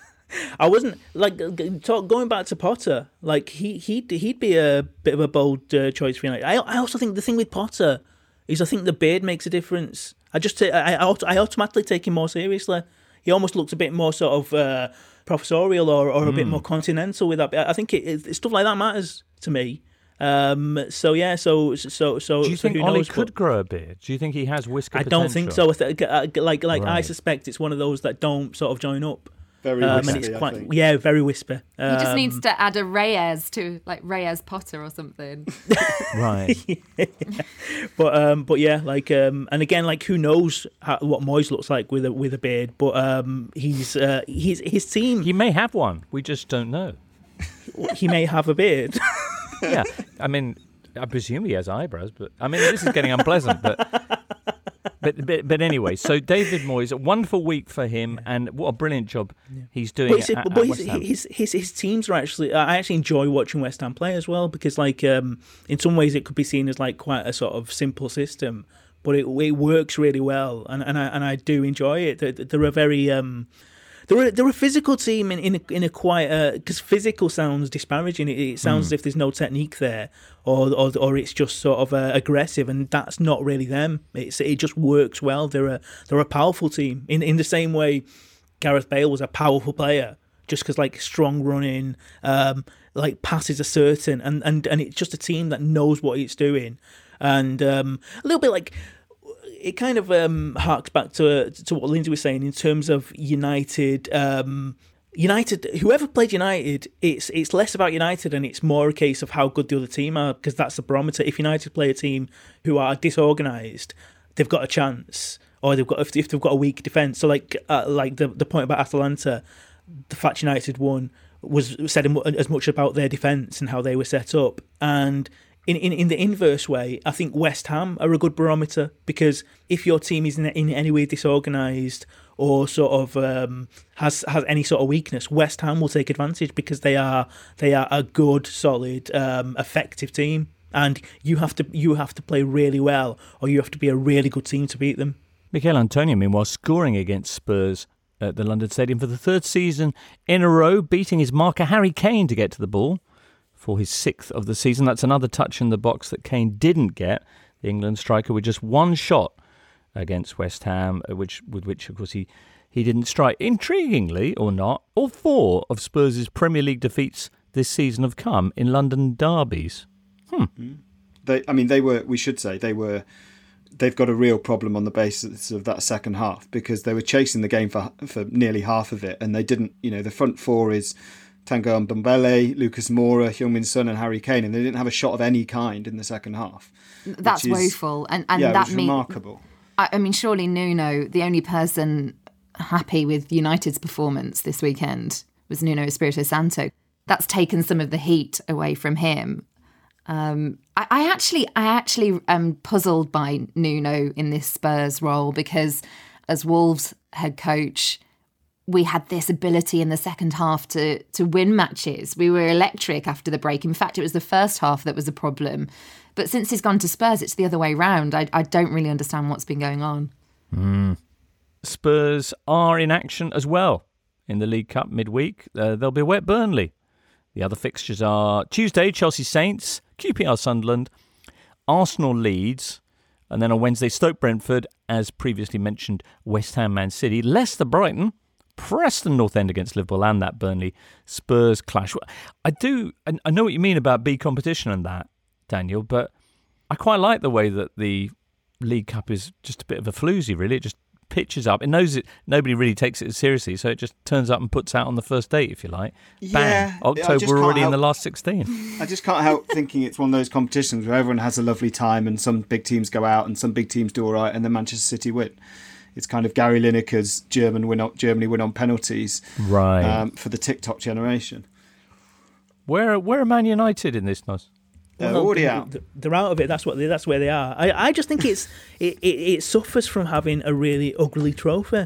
[SPEAKER 5] I wasn't like talk, going back to Potter. Like he he he'd be a bit of a bold uh, choice for United. I I also think the thing with Potter is I think the beard makes a difference. I just t- I I, I automatically take him more seriously. He almost looks a bit more sort of uh, professorial or, or a mm. bit more continental with that. I think it, it, stuff like that matters to me. Um, so yeah, so so so.
[SPEAKER 3] Do you
[SPEAKER 5] so
[SPEAKER 3] think
[SPEAKER 5] who
[SPEAKER 3] Ollie
[SPEAKER 5] knows
[SPEAKER 3] could
[SPEAKER 5] what...
[SPEAKER 3] grow a beard? Do you think he has whisker
[SPEAKER 5] I
[SPEAKER 3] potential?
[SPEAKER 5] don't think so. Like like
[SPEAKER 3] right.
[SPEAKER 5] I suspect it's one of those that don't sort of join up.
[SPEAKER 6] Very
[SPEAKER 5] um,
[SPEAKER 6] wispy,
[SPEAKER 5] and it's quite,
[SPEAKER 6] I think.
[SPEAKER 5] yeah, very whisper.
[SPEAKER 4] Um, he just needs
[SPEAKER 5] Um,
[SPEAKER 4] to add a Reyes to like Reyes Potter or something.
[SPEAKER 3] Right.
[SPEAKER 5] yeah. But um, but yeah, like um, and again, like who knows how, what Moyes looks like with a with a beard? But um, he's uh, he's his team.
[SPEAKER 3] He may have one. We just don't know.
[SPEAKER 5] He may have a beard.
[SPEAKER 3] Yeah, I mean, I presume he has eyebrows, but I mean, this is getting unpleasant. But but but, but anyway, so David Moyes, a wonderful week for him, yeah. and what a brilliant job yeah. he's doing.
[SPEAKER 5] But,
[SPEAKER 3] at,
[SPEAKER 5] but
[SPEAKER 3] at
[SPEAKER 5] his,
[SPEAKER 3] West Ham.
[SPEAKER 5] his his his teams are actually. I actually enjoy watching West Ham play as well because, like, um, in some ways, it could be seen as like quite a sort of simple system, but it it works really well, and and I and I do enjoy it. They're, they're a very um. They're a, they're a physical team in, in a, in a quite because physical sounds disparaging. It, it sounds mm. as if there's no technique there, or or, or it's just sort of uh, aggressive, and that's not really them. It's it just works well. They're a they're a powerful team in in the same way Gareth Bale was a powerful player, just because like strong running, um, like passes are certain, and, and and it's just a team that knows what it's doing, and um, a little bit like. It kind of um, harks back to to what Lindsay was saying in terms of United. Um, United, whoever played United, it's it's less about United and it's more a case of how good the other team are, because that's the barometer. If United play a team who are disorganised, they've got a chance, or they've got if, if they've got a weak defence. So like uh, like the the point about Atalanta, the fact United won was said as much about their defence and how they were set up. And In, in in the inverse way, I think West Ham are a good barometer, because if your team is in, in any way disorganised or sort of um, has has any sort of weakness, West Ham will take advantage because they are they are a good, solid, um, effective team, and you have to you have to play really well, or you have to be a really good team to beat them.
[SPEAKER 3] Mikel Antonio, meanwhile, scoring against Spurs at the London Stadium for the third season in a row, beating his marker Harry Kane to get to the ball. For his sixth of the season. That's another touch in the box that Kane didn't get. The England striker with just one shot against West Ham, which with which, of course, he, he didn't strike. Intriguingly, or not, all four of Spurs' Premier League defeats this season have come in London derbies. Hmm.
[SPEAKER 6] They, I mean, they were. We should say they were. They've got a real problem on the basis of that second half, because they were chasing the game for for nearly half of it, and they didn't. You know, the front four is Tanguy Ndombele, Lucas Moura, Heung-min Son and Harry Kane, and they didn't have a shot of any kind in the second half.
[SPEAKER 4] That's is,
[SPEAKER 6] woeful.
[SPEAKER 4] And, and
[SPEAKER 6] yeah,
[SPEAKER 4] that
[SPEAKER 6] it was
[SPEAKER 4] mean,
[SPEAKER 6] remarkable.
[SPEAKER 4] I, I mean, surely Nuno, the only person happy with United's performance this weekend was Nuno Espirito Santo. That's taken some of the heat away from him. Um, I, I actually I actually am puzzled by Nuno in this Spurs role, because as Wolves head coach, we had this ability in the second half to to win matches. We were electric after the break. In fact, it was the first half that was a problem. But since he's gone to Spurs, it's the other way round. I, I don't really understand what's been going on.
[SPEAKER 3] Mm. Spurs are in action as well in the League Cup midweek. Uh, they'll be away at Burnley. The other fixtures are Tuesday, Chelsea Saints, Q P R Sunderland, Arsenal Leeds, and then on Wednesday, Stoke Brentford, as previously mentioned, West Ham Man City, Leicester Brighton, Preston North End against Liverpool, and that Burnley Spurs clash. I do, I know what you mean about B competition and that, Daniel, but I quite like the way that the League Cup is just a bit of a floozy, really. It just pitches up. It knows it. Nobody really takes it seriously, so it just turns up and puts out on the first date, if you like.
[SPEAKER 6] Yeah,
[SPEAKER 3] Bang! October, we're already
[SPEAKER 6] help,
[SPEAKER 3] in the last sixteen.
[SPEAKER 6] I just can't help thinking it's one of those competitions where everyone has a lovely time and some big teams go out and some big teams do all right and then Manchester City win. It's kind of Gary Lineker's German win on, Germany win on penalties,
[SPEAKER 3] right?
[SPEAKER 6] Um, for the TikTok generation.
[SPEAKER 3] Where where are Man United in this, Nos?
[SPEAKER 6] They're
[SPEAKER 5] well,
[SPEAKER 6] already
[SPEAKER 5] they,
[SPEAKER 6] out.
[SPEAKER 5] They're out of it. That's what. They, that's where they are. I, I just think it's it, it, it suffers from having a really ugly trophy.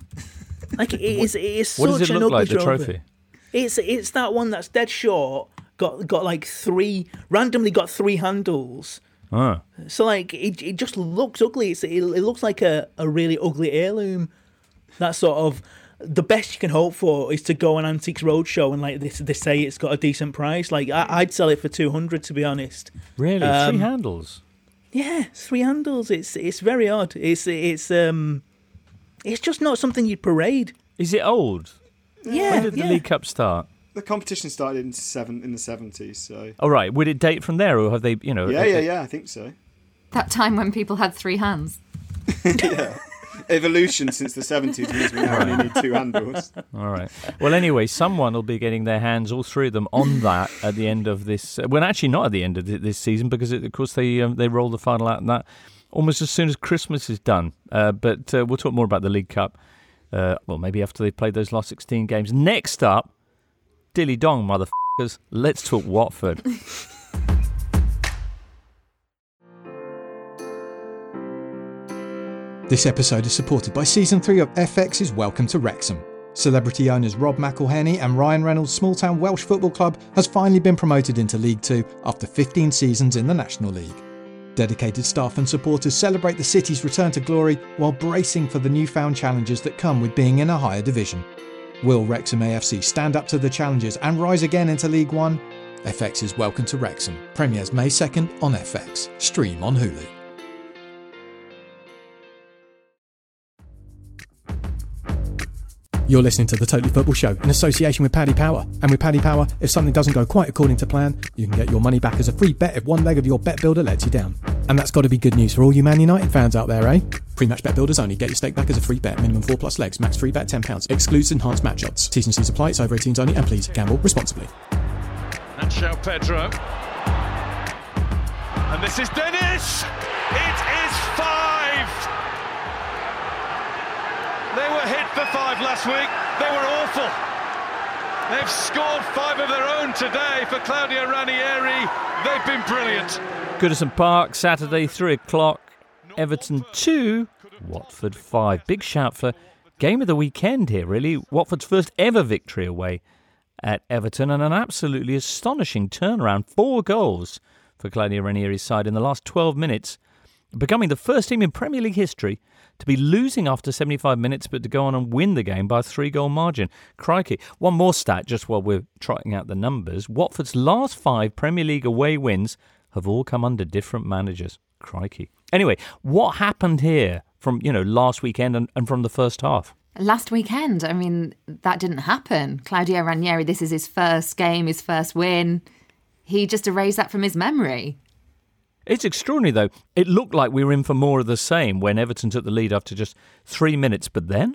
[SPEAKER 5] Like it is. It is
[SPEAKER 3] what
[SPEAKER 5] such
[SPEAKER 3] does it
[SPEAKER 5] an
[SPEAKER 3] look
[SPEAKER 5] ugly
[SPEAKER 3] like? The
[SPEAKER 5] trophy.
[SPEAKER 3] trophy.
[SPEAKER 5] It's it's that one that's dead short, got got like three randomly got three handles.
[SPEAKER 3] Oh.
[SPEAKER 5] So like it it just looks ugly. It's, it, it looks like a, a really ugly heirloom. That sort of the best you can hope for is to go on Antiques Roadshow and like they, they say it's got a decent price. Like I, I'd sell it for two hundred to be honest.
[SPEAKER 3] Really,
[SPEAKER 5] um,
[SPEAKER 3] three handles.
[SPEAKER 5] Yeah, three handles. It's it's very odd. It's it's um, it's just not something you'd parade.
[SPEAKER 3] Is it old?
[SPEAKER 5] Yeah.
[SPEAKER 3] When did the
[SPEAKER 5] yeah.
[SPEAKER 3] League Cup start?
[SPEAKER 6] The competition started in seven in the seventies. So.
[SPEAKER 3] Oh right, would it date from there, or have they? You know.
[SPEAKER 6] Yeah, yeah, yeah. I think so.
[SPEAKER 4] That time when people had three hands.
[SPEAKER 6] Yeah. Evolution since the seventies means we now only need two handles.
[SPEAKER 3] All right. Well, anyway, someone will be getting their hands, all three of them, on that at the end of this. Well, actually, not at the end of this season because, it, of course, they um, they roll the final out and that almost as soon as Christmas is done. Uh, but uh, we'll talk more about the League Cup. Uh, well, maybe after they've played those last sixteen games. Next up, dilly dong, motherfuckers. Let's talk Watford.
[SPEAKER 16] This episode is supported by Season three of F X's Welcome to Wrexham. Celebrity owners Rob McElhenney and Ryan Reynolds' small-town Welsh football club has finally been promoted into League Two after fifteen seasons in the National League. Dedicated staff and supporters celebrate the city's return to glory while bracing for the newfound challenges that come with being in a higher division. Will Wrexham A F C stand up to the challenges and rise again into League One? F X's Welcome to Wrexham premieres May second on F X. Stream on Hulu. You're listening to The Totally Football Show in association with Paddy Power. And with Paddy Power, if something doesn't go quite according to plan, you can get your money back as a free bet if one leg of your bet builder lets you down. And that's got to be good news for all you Man United fans out there, eh? Pre-match bet builders only. Get your stake back as a free bet. Minimum four plus legs. Max free bet ten pounds. Excludes enhanced match odds. T's and C's apply. It's over eighteens only. And please gamble responsibly.
[SPEAKER 10] And João Pedro. And this is Dennis. It is five. They were hit for five last week. They were awful. They've scored five of their own today for Claudio Ranieri. They've been brilliant.
[SPEAKER 3] Goodison Park, Saturday, three o'clock. Everton two, Watford five. Big shout for game of the weekend here, really. Watford's first ever victory away at Everton and an absolutely astonishing turnaround. Four goals for Claudio Ranieri's side in the last twelve minutes, becoming the first team in Premier League history to be losing after seventy-five minutes, but to go on and win the game by a three-goal margin. Crikey. One more stat, just while we're trotting out the numbers. Watford's last five Premier League away wins have all come under different managers. Crikey. Anyway, what happened here from, you know, last weekend and, and from the first half?
[SPEAKER 4] Last weekend, I mean, that didn't happen. Claudio Ranieri, this is his first game, his first win. He just erased that from his memory.
[SPEAKER 3] It's extraordinary, though. It looked like we were in for more of the same when Everton took the lead after just three minutes. But then?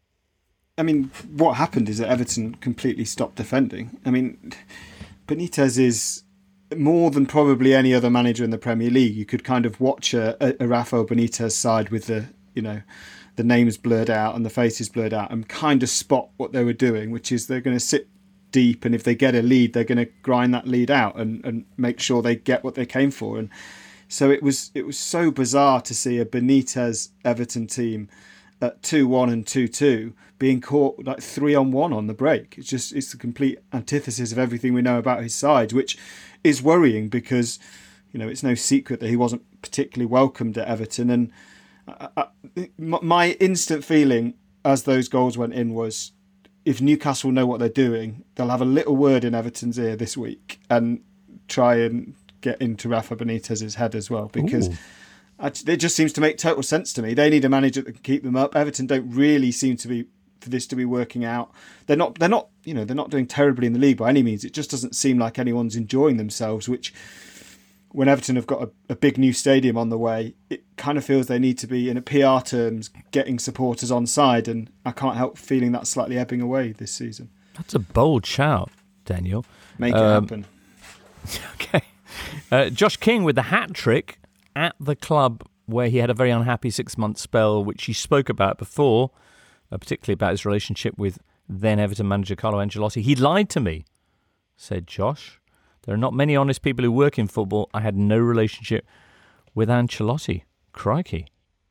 [SPEAKER 6] I mean, what happened is that Everton completely stopped defending. I mean, Benitez is more than probably any other manager in the Premier League. You could kind of watch a, a, a Rafael Benitez side with the, you know, the names blurred out and the faces blurred out and kind of spot what they were doing, which is they're going to sit deep, and if they get a lead, they're going to grind that lead out and, and make sure they get what they came for. And so it was it was so bizarre to see a Benitez Everton team at two one and two two being caught like three on one on the break. It's just it's the complete antithesis of everything we know about his side, which is worrying because, you know, it's no secret that he wasn't particularly welcomed at Everton. And I, I, my instant feeling as those goals went in was, if Newcastle know what they're doing, they'll have a little word in Everton's ear this week and try and get into Rafa Benitez's head as well, because I, it just seems to make total sense to me. They need a manager that can keep them up. Everton don't really seem to be for this to be working out. They're not. They're not. You know, they're not doing terribly in the league by any means. It just doesn't seem like anyone's enjoying themselves. Which, when Everton have got a, a big new stadium on the way, it kind of feels they need to be, in a P R terms, getting supporters on side. And I can't help feeling that slightly ebbing away this season.
[SPEAKER 3] That's a bold shout, Daniel.
[SPEAKER 6] Make it
[SPEAKER 3] um,
[SPEAKER 6] happen.
[SPEAKER 3] Okay. Uh, Josh King with the hat trick at the club where he had a very unhappy six-month spell, which he spoke about before, uh, particularly about his relationship with then Everton manager Carlo Ancelotti. He lied to me, said Josh. There are not many honest people who work in football. I had no relationship with Ancelotti. Crikey.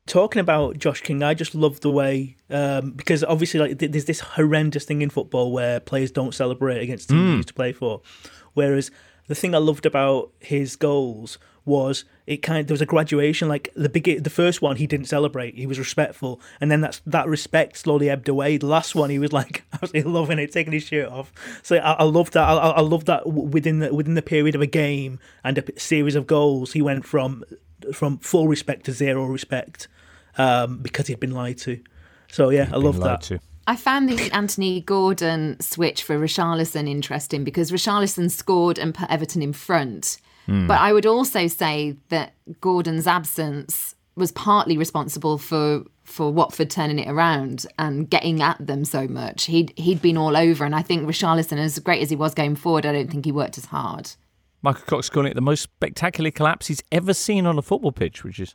[SPEAKER 5] Talking about Josh King, I just love the way, um, because obviously like there's this horrendous thing in football where players don't celebrate against teams
[SPEAKER 3] Mm.
[SPEAKER 5] they used to play for. Whereas the thing I loved about his goals was it kind of, there was a graduation. Like the big, the first one he didn't celebrate, he was respectful, and then that's that respect slowly ebbed away. The last one he was like absolutely loving it, taking his shirt off. So I, I love that. I, I love that within the within the period of a game and a series of goals, he went from from full respect to zero respect. Um, because he'd been lied to. So, yeah, I love that.
[SPEAKER 3] To.
[SPEAKER 4] I found the Anthony Gordon switch for Richarlison interesting because Richarlison scored and put Everton in front. Mm. But I would also say that Gordon's absence was partly responsible for for Watford turning it around and getting at them so much. He'd, he'd been all over, and I think Richarlison, as great as he was going forward, I don't think he worked as hard.
[SPEAKER 3] Michael Cox calling it the most spectacular collapse he's ever seen on a football pitch, which is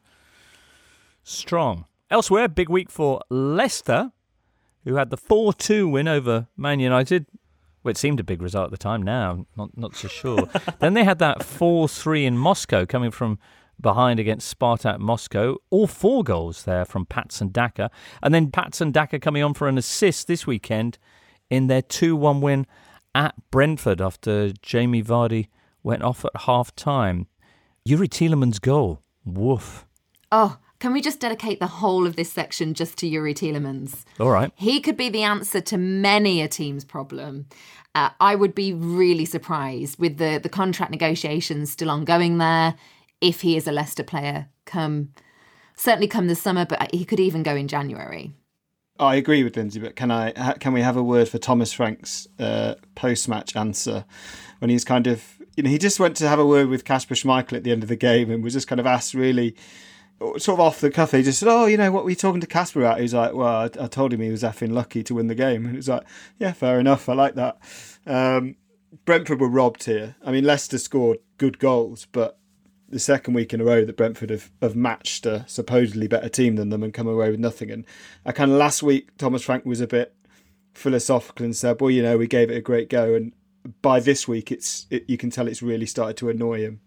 [SPEAKER 3] strong. Elsewhere, big week for Leicester, who had the four two win over Man United. Well, it seemed a big result at the time. Now, not not so sure. Then they had that four three in Moscow, coming from behind against Spartak Moscow. All four goals there from Patson Daka. And then Patson Daka coming on for an assist this weekend in their two one win at Brentford after Jamie Vardy went off at half-time. Yuri Tielemans' goal. Woof.
[SPEAKER 4] Oh, can we just dedicate the whole of this section just to Yuri Tielemans?
[SPEAKER 3] All right.
[SPEAKER 4] He could be the answer to many a team's problem. Uh, I would be really surprised with the, the contract negotiations still ongoing there if he is a Leicester player come, certainly come the summer, but he could even go in January.
[SPEAKER 6] I agree with Lindsay, but can I can we have a word for Thomas Frank's uh, post-match answer when he's kind of, you know, he just went to have a word with Kasper Schmeichel at the end of the game and was just kind of asked really sort of off the cuff. He just said, oh, you know, what were you talking to Kasper about? He was like, well, I, I told him he was effing lucky to win the game. And it was like, yeah, fair enough. I like that. Um, Brentford were robbed here. I mean, Leicester scored good goals, but the second week in a row that Brentford have, have matched a supposedly better team than them and come away with nothing. And I kind of last week, Thomas Frank was a bit philosophical and said, well, you know, we gave it a great go. And by this week, it's it, you can tell it's really started to annoy him.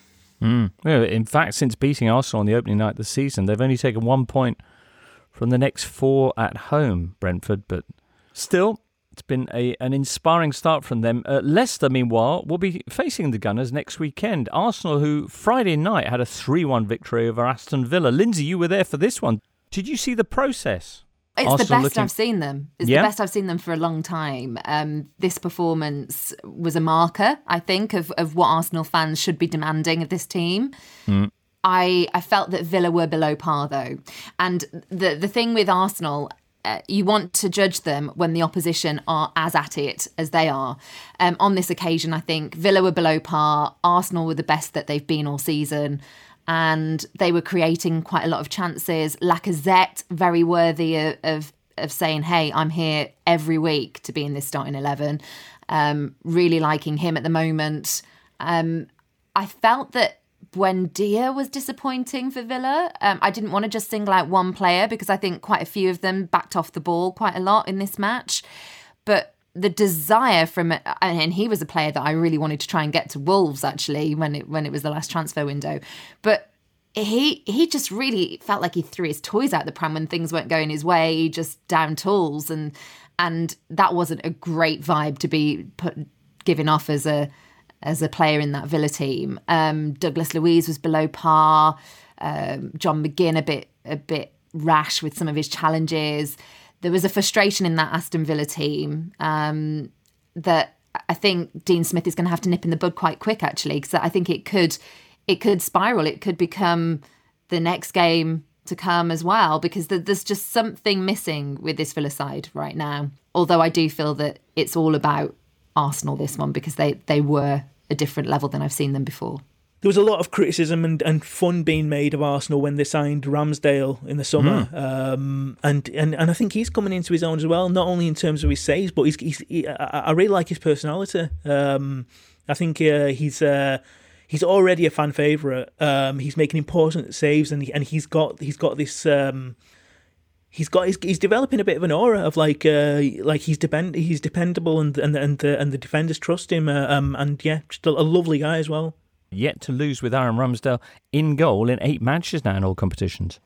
[SPEAKER 3] Mm. Well, in fact, since beating Arsenal on the opening night of the season, they've only taken one point from the next four at home, Brentford. But still, it's been a an inspiring start from them. Uh, Leicester, meanwhile, will be facing the Gunners next weekend. Arsenal, who Friday night had a three one victory over Aston Villa. Lindsay, you were there for this one. Did you see the process?
[SPEAKER 4] It's
[SPEAKER 3] Arsenal
[SPEAKER 4] the best
[SPEAKER 3] looking...
[SPEAKER 4] I've seen them. It's
[SPEAKER 3] yeah?
[SPEAKER 4] the best I've seen them for a long time. Um, this performance was a marker, I think, of, of what Arsenal fans should be demanding of this team. Mm. I I felt that Villa were below par, though. And the, the thing with Arsenal, uh, you want to judge them when the opposition are as at it as they are. Um, on this occasion, I think Villa were below par. Arsenal were the best that they've been all season. And they were creating quite a lot of chances. Lacazette, very worthy of, of, of saying, hey, I'm here every week to be in this starting eleven. Um, really liking him at the moment. Um, I felt that Buendia was disappointing for Villa. Um, I didn't want to just single out one player because I think quite a few of them backed off the ball quite a lot in this match. But the desire from it, and he was a player that I really wanted to try and get to Wolves actually when it when it was the last transfer window, but he he just really felt like he threw his toys out the pram when things weren't going his way. He just down tools, and and that wasn't a great vibe to be put given off as a as a player in that Villa team. Um, Douglas Luiz was below par. Um, John McGinn a bit a bit rash with some of his challenges. There was a frustration in that Aston Villa team um, that I think Dean Smith is going to have to nip in the bud quite quick, actually, because I think it could it could spiral. It could become the next game to come as well, because there's just something missing with this Villa side right now. Although I do feel that it's all about Arsenal, this one, because they, they were a different level than I've seen them before.
[SPEAKER 5] There was a lot of criticism and, and fun being made of Arsenal when they signed Ramsdale in the summer, mm. um, and, and and I think he's coming into his own as well. Not only in terms of his saves, but he's, he's he, I, I really like his personality. Um, I think uh, he's uh, he's already a fan favourite. Um, he's making important saves, and he, and he's got he's got this. Um, He's got he's, he's developing a bit of an aura of like uh, like he's depend he's dependable and and and the and the defenders trust him. Uh, um, and yeah, just a, a lovely guy as well.
[SPEAKER 3] Yet to lose with Aaron Ramsdale in goal in eight matches now in all competitions.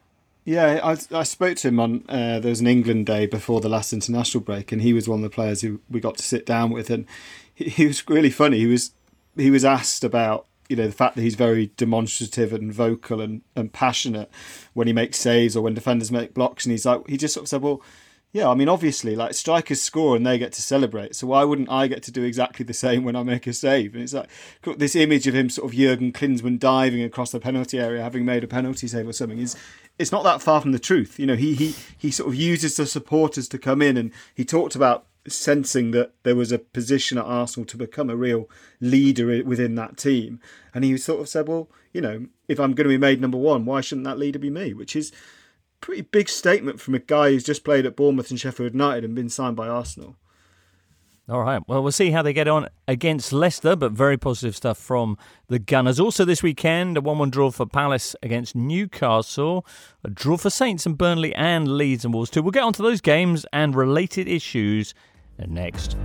[SPEAKER 6] Yeah, I, I spoke to him on, uh, there was an England day before the last international break, and he was one of the players who we got to sit down with, and he, he was really funny. He was he was asked about, you know, the fact that he's very demonstrative and vocal and, and passionate when he makes saves or when defenders make blocks, and he's like, he just sort of said, well, yeah, I mean, obviously, like, strikers score and they get to celebrate, so why wouldn't I get to do exactly the same when I make a save? And it's like this image of him sort of Jurgen Klinsmann diving across the penalty area, having made a penalty save or something, is it's not that far from the truth. You know, he he he sort of uses the supporters to come in, and he talked about sensing that there was a position at Arsenal to become a real leader within that team. And he sort of said, well, you know, if I'm going to be made number one, why shouldn't that leader be me? Which is pretty big statement from a guy who's just played at Bournemouth and Sheffield United and been signed by Arsenal.
[SPEAKER 3] All right. Well, we'll see how they get on against Leicester, but very positive stuff from the Gunners. Also this weekend, a one one draw for Palace against Newcastle, a draw for Saints and Burnley, and Leeds and Wolves too. We'll get onto those games and related issues next.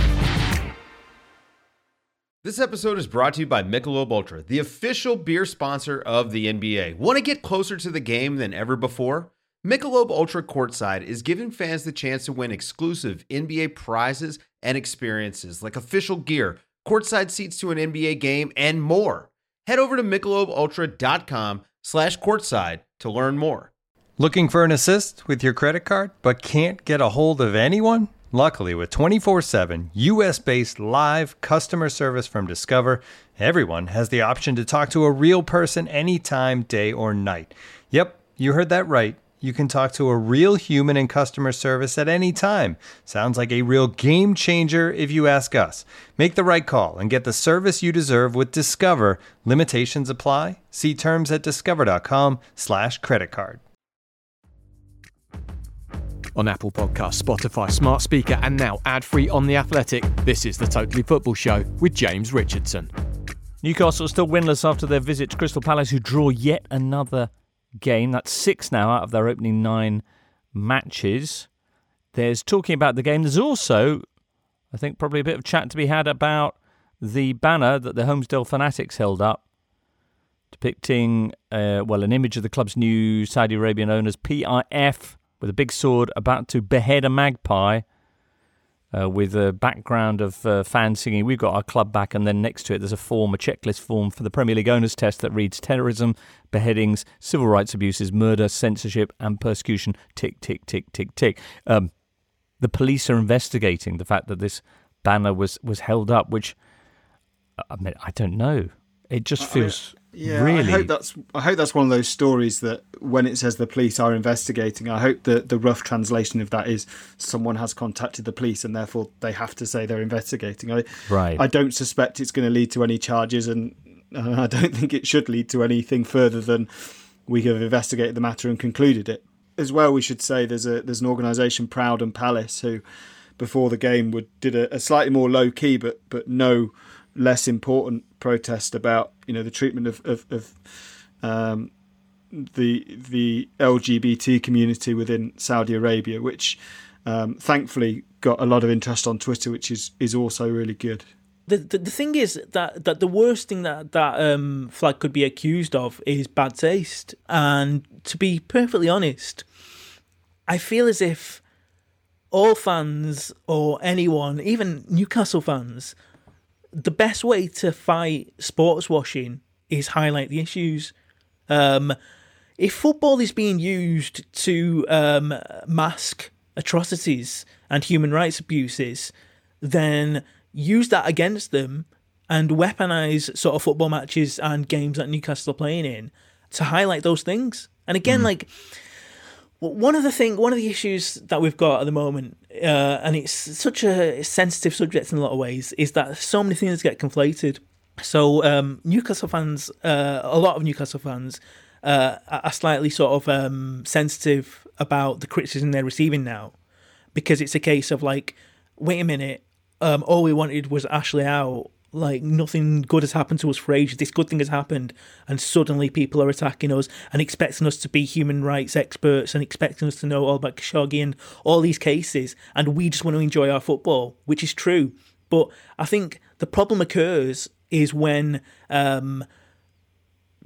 [SPEAKER 17] This episode is brought to you by Michelob Ultra, the official beer sponsor of the N B A. Want to get closer to the game than ever before? Michelob Ultra Courtside is giving fans the chance to win exclusive N B A prizes and experiences like official gear, courtside seats to an N B A game, and more. Head over to michelobultra.com slash courtside to learn more.
[SPEAKER 1] Looking for an assist with your credit card but can't get a hold of anyone? Luckily, with twenty-four seven U S-based live customer service from Discover, everyone has the option to talk to a real person anytime, day or night. Yep, you heard that right. You can talk to a real human in customer service at any time. Sounds like a real game changer if you ask us. Make the right call and get the service you deserve with Discover. Limitations apply. See terms at discover.com slash credit card.
[SPEAKER 15] On Apple Podcasts, Spotify, Smart Speaker, and now ad-free on The Athletic, this is the Totally Football Show with James Richardson.
[SPEAKER 3] Newcastle are still winless after their visit to Crystal Palace, who draw yet another game. That's six now out of their opening nine matches. There's talking about the game. There's also, I think, probably a bit of chat to be had about the banner that the Holmesdale Fanatics held up, depicting, uh, well, an image of the club's new Saudi Arabian owners, P I F, with a big sword about to behead a magpie, uh, with a background of uh, fans singing, "We've got our club back," and then next to it there's a form, a checklist form for the Premier League owners test that reads terrorism, beheadings, civil rights abuses, murder, censorship and persecution, tick, tick, tick, tick, tick. Um, the police are investigating the fact that this banner was, was held up, which, I mean, I don't know. It just feels...
[SPEAKER 6] Yeah,
[SPEAKER 3] really?
[SPEAKER 6] I hope that's I hope that's one of those stories that when it says the police are investigating, I hope that the rough translation of that is someone has contacted the police and therefore they have to say they're investigating. I,
[SPEAKER 3] right.
[SPEAKER 6] I don't suspect it's going to lead to any charges, and I don't think it should lead to anything further than we have investigated the matter and concluded it. As well, we should say there's a there's an organisation, Proud and Palace, who before the game would did a, a slightly more low key but but no less important protest about, you know, the treatment of of, of um, the the L G B T community within Saudi Arabia, which um, thankfully got a lot of interest on Twitter, which is, is also really good.
[SPEAKER 5] The, the the thing is that that the worst thing that that um, flag could be accused of is bad taste, and to be perfectly honest, I feel as if all fans or anyone, even Newcastle fans, the best way to fight sports washing is highlight the issues. Um, if football is being used to um, mask atrocities and human rights abuses, then use that against them and weaponize sort of football matches and games that Newcastle are playing in to highlight those things. And again, mm. like one of the thing, one of the issues that we've got at the moment, uh, and it's such a sensitive subject in a lot of ways, is that so many things get conflated. So um, Newcastle fans, uh, a lot of Newcastle fans, uh, are slightly sort of um, sensitive about the criticism they're receiving now, because it's a case of like, wait a minute, um, all we wanted was Ashley out. Like, nothing good has happened to us for ages. This good thing has happened, and suddenly people are attacking us and expecting us to be human rights experts and expecting us to know all about Khashoggi and all these cases, and we just want to enjoy our football, which is true. But I think the problem occurs is when um,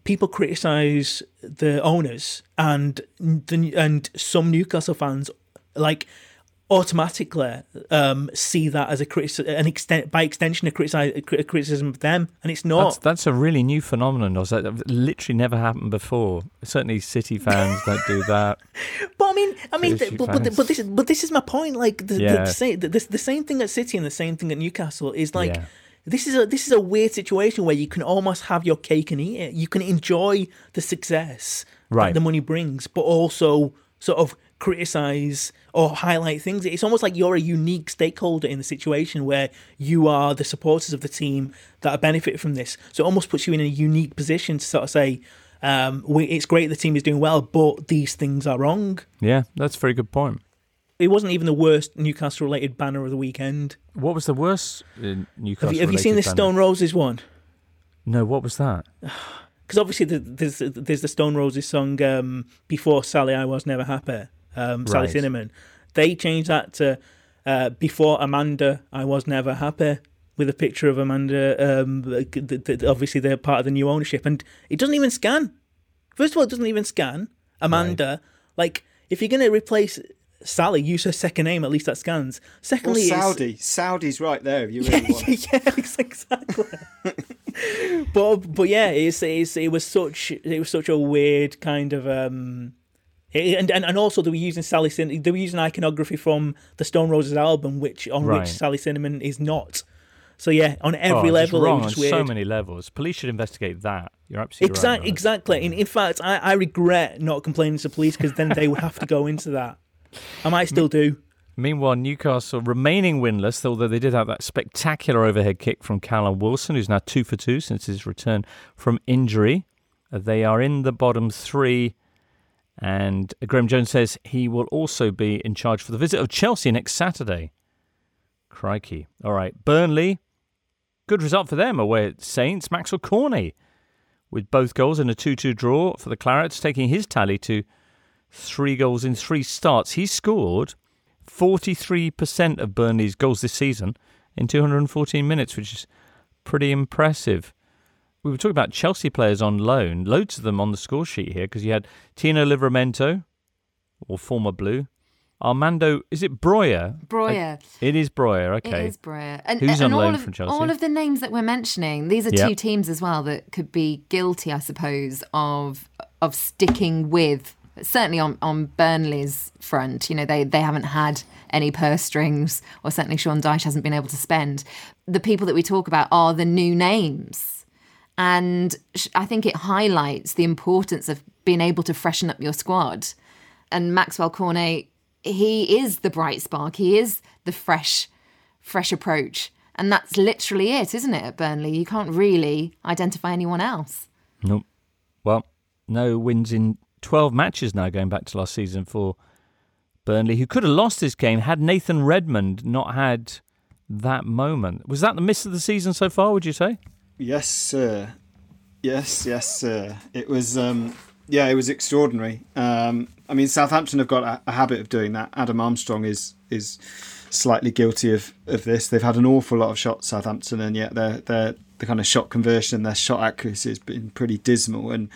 [SPEAKER 5] people criticise the owners, and the, and some Newcastle fans like automatically um, see that as a criticism, an extent by extension a, critici- a criticism of them, and it's not.
[SPEAKER 3] That's, that's a really new phenomenon. That literally never happened before. Certainly, City fans don't do that.
[SPEAKER 5] But I mean, I mean, th- but, but but this is but this is my point. Like the
[SPEAKER 3] yeah.
[SPEAKER 5] the, the, same, the, the same thing at City and the same thing at Newcastle is like.
[SPEAKER 3] Yeah.
[SPEAKER 5] This is a this is a weird situation where you can almost have your cake and eat it. You can enjoy the success
[SPEAKER 3] right.
[SPEAKER 5] that the money brings, but also sort of criticize or highlight things. It's almost like you're a unique stakeholder in the situation where you are the supporters of the team that are benefiting from this. So it almost puts you in a unique position to sort of say, um, we, it's great the team is doing well, but these things are wrong.
[SPEAKER 3] Yeah, that's a very good point.
[SPEAKER 5] It wasn't even the worst Newcastle-related banner of the weekend.
[SPEAKER 3] What was the worst uh, Newcastle-related
[SPEAKER 5] Have you, have you seen the
[SPEAKER 3] banner?
[SPEAKER 5] Stone Roses one?
[SPEAKER 3] No, what was that?
[SPEAKER 5] Because obviously there's, there's the Stone Roses song, um, Before Sally I Was Never Happy, um, Sally
[SPEAKER 3] Right.
[SPEAKER 5] Cinnamon. They changed that to uh, Before Amanda I Was Never Happy, with a picture of Amanda, um, the, the, the, obviously they're part of the new ownership. And it doesn't even scan. First of all, it doesn't even scan. Amanda, right. Like, if you're going to replace Sally, use her second name, at least that scans. Secondly,
[SPEAKER 6] or Saudi. It's... Saudi's right there if you really
[SPEAKER 5] yeah,
[SPEAKER 6] want it.
[SPEAKER 5] Yeah, exactly. but but yeah, it's, it's it was such it was such a weird kind of um, and and, and also they were using Sally Cinnamon, they were using iconography from the Stone Roses album, which on
[SPEAKER 3] right.
[SPEAKER 5] which Sally Cinnamon is not. So yeah, on every
[SPEAKER 3] oh,
[SPEAKER 5] level,
[SPEAKER 3] wrong
[SPEAKER 5] it was just
[SPEAKER 3] on
[SPEAKER 5] weird.
[SPEAKER 3] so many levels. Police should investigate that. You're absolutely
[SPEAKER 5] exactly,
[SPEAKER 3] right.
[SPEAKER 5] Exactly. In, in fact, I, I regret not complaining to police because then they would have to go into that. I might still do.
[SPEAKER 3] Meanwhile, Newcastle remaining winless, although they did have that spectacular overhead kick from Callum Wilson, who's now two for two since his return from injury. They are in the bottom three, and Graham Jones says he will also be in charge for the visit of Chelsea next Saturday. Crikey. All right, Burnley, good result for them away at Saints. Maxwell Cornet with both goals in a two two draw for the Clarets, taking his tally to three goals in three starts. He scored forty-three percent of Burnley's goals this season in two hundred fourteen minutes, which is pretty impressive. We were talking about Chelsea players on loan. Loads of them on the score sheet here, because you had Tino Livramento, or former Blue. Armando, is it Breuer?
[SPEAKER 4] Breuer.
[SPEAKER 3] It is Breuer, okay.
[SPEAKER 4] It is Breuer. And,
[SPEAKER 3] Who's
[SPEAKER 4] and
[SPEAKER 3] on loan
[SPEAKER 4] all of,
[SPEAKER 3] from Chelsea?
[SPEAKER 4] all of the names that we're mentioning, these are
[SPEAKER 3] Yep.
[SPEAKER 4] two teams as well that could be guilty, I suppose, of of sticking with, certainly on, on Burnley's front. You know, they, they haven't had any purse strings, or certainly Sean Dyche hasn't been able to spend. The people that we talk about are the new names. And I think it highlights the importance of being able to freshen up your squad. And Maxwell Cornet, he is the bright spark. He is the fresh, fresh approach. And that's literally it, isn't it, at Burnley? You can't really identify anyone else.
[SPEAKER 3] Nope. Well, no wins in twelve matches now, going back to last season for Burnley, who could have lost this game had Nathan Redmond not had that moment. Was that the miss of the season so far, would you say?
[SPEAKER 6] Yes, sir. Yes, yes, sir. It was, um, yeah, it was extraordinary. Um, I mean, Southampton have got a, a habit of doing that. Adam Armstrong is is slightly guilty of, of this. They've had an awful lot of shots, Southampton, and yet their their the kind of shot conversion, their shot accuracy has been pretty dismal. And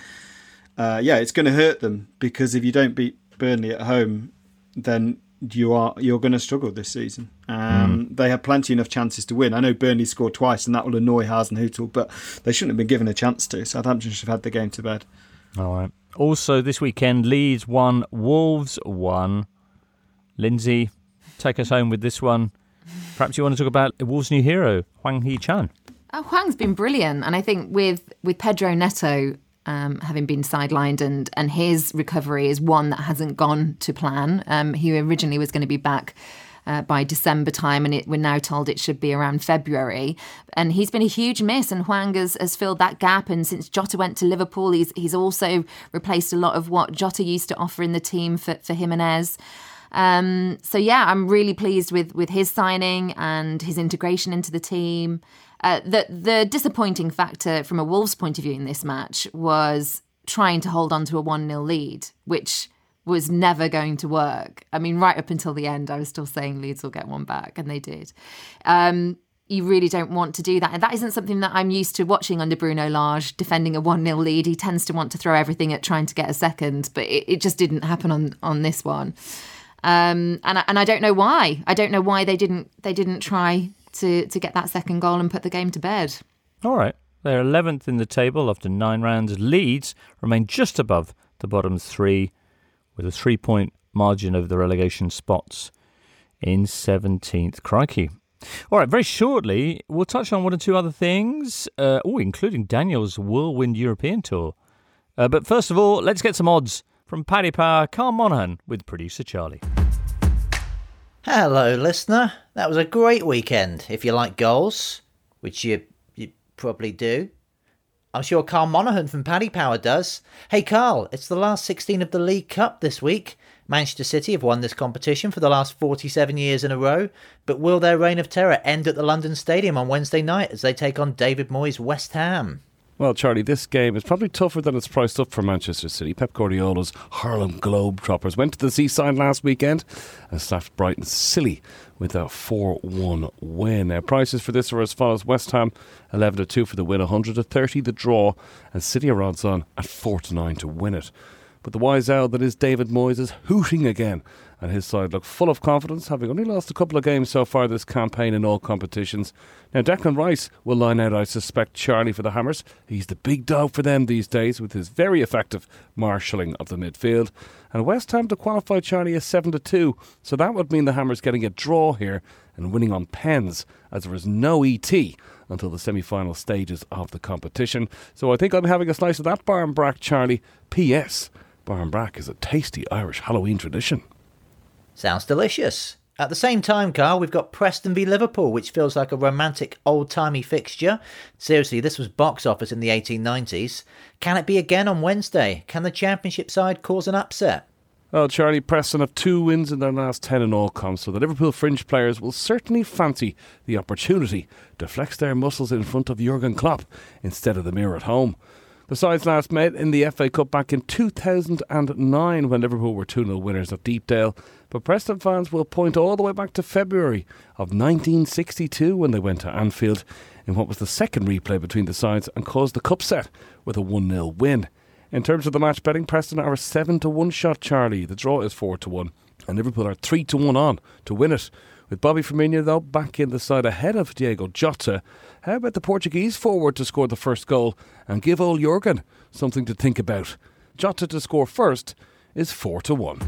[SPEAKER 6] uh, yeah, it's going to hurt them, because if you don't beat Burnley at home, then you are you're going to struggle this season. Um, mm. They had plenty enough chances to win. I know Burnley scored twice, and that will annoy Hasenhüttl, but they shouldn't have been given a chance to. Southampton should have had the game to bed.
[SPEAKER 3] All right. Also, this weekend, Leeds won, Wolves won. Lindsay, take us home with this one. Perhaps you want to talk about Wolves' new hero, Hwang Hee-chan.
[SPEAKER 4] Oh, Hwang's been brilliant, and I think with with Pedro Neto um, having been sidelined, and and his recovery is one that hasn't gone to plan. Um, he originally was going to be back uh, by December time, and it, we're now told it should be around February. And he's been a huge miss, and Hwang has, has filled that gap. And since Jota went to Liverpool, he's he's also replaced a lot of what Jota used to offer in the team for for Jimenez. Um, so yeah, I'm really pleased with with his signing and his integration into the team. Uh, the the disappointing factor from a Wolves point of view in this match was trying to hold on to a one nil lead, which was never going to work. I mean, right up until the end, I was still saying Leeds will get one back, and they did. Um, you really don't want to do that. And that isn't something that I'm used to watching under Bruno Lage, defending a one nil lead. He tends to want to throw everything at trying to get a second, but it, it just didn't happen on, on this one. Um, and, I, and I don't know why. I don't know why they didn't they didn't try to, to get that second goal and put the game to bed.
[SPEAKER 3] All right. They're eleventh in the table after nine rounds. Leeds remain just above the bottom three with a three-point margin over the relegation spots in seventeenth. Crikey. All right, very shortly, we'll touch on one or two other things, uh, oh, including Daniel's Whirlwind European Tour. Uh, but first of all, let's get some odds from Paddy Power, Carl Monaghan with producer Charlie.
[SPEAKER 18] Hello, listener. That was a great weekend, if you like goals, which you, you probably do. I'm sure Carl Monaghan from Paddy Power does. Hey, Carl, it's the last sixteen of the League Cup this week. Manchester City have won this competition for the last forty-seven years in a row, but will their reign of terror end at the London Stadium on Wednesday night as they take on David Moyes' West Ham?
[SPEAKER 12] Well, Charlie, this game is probably tougher than it's priced up for Manchester City. Pep Guardiola's Harlem Globetrotters went to the seaside last weekend and slapped Brighton silly with a four one win. Now, prices for this are as follows. West Ham, eleven to two for the win, one hundred to thirty the draw, and City are odds on at four to nine to win it. But the wise owl that is David Moyes is hooting again, and his side look full of confidence, having only lost a couple of games so far this campaign in all competitions. Now, Declan Rice will line out, I suspect, Charlie for the Hammers. He's the big dog for them these days with his very effective marshalling of the midfield. And West Ham to qualify, Charlie, is seven to two, so that would mean the Hammers getting a draw here and winning on pens, as there is no E T until the semi-final stages of the competition. So I think I'm having a slice of that Barnbrack, Charlie. P S Barnbrack is a tasty Irish Halloween tradition.
[SPEAKER 18] Sounds delicious. At the same time, Carl, we've got Preston v Liverpool, which feels like a romantic, old-timey fixture. Seriously, this was box office in the eighteen nineties. Can it be again on Wednesday? Can the Championship side cause an upset?
[SPEAKER 12] Well, Charlie, Preston have two wins in their last ten in all comps, so the Liverpool fringe players will certainly fancy the opportunity to flex their muscles in front of Jurgen Klopp instead of the mirror at home. The sides last met in the F A Cup back in two thousand nine when Liverpool were two nil winners at Deepdale. But Preston fans will point all the way back to February of nineteen sixty-two when they went to Anfield in what was the second replay between the sides and caused the cup set with a one nil win. In terms of the match betting, Preston are a seven to one shot, Charlie. The draw is four to one and Liverpool are three to one on to win it. With Bobby Firmino, though, back in the side ahead of Diego Jota. How about the Portuguese forward to score the first goal and give old Jurgen something to think about? Jota to score first is four to one.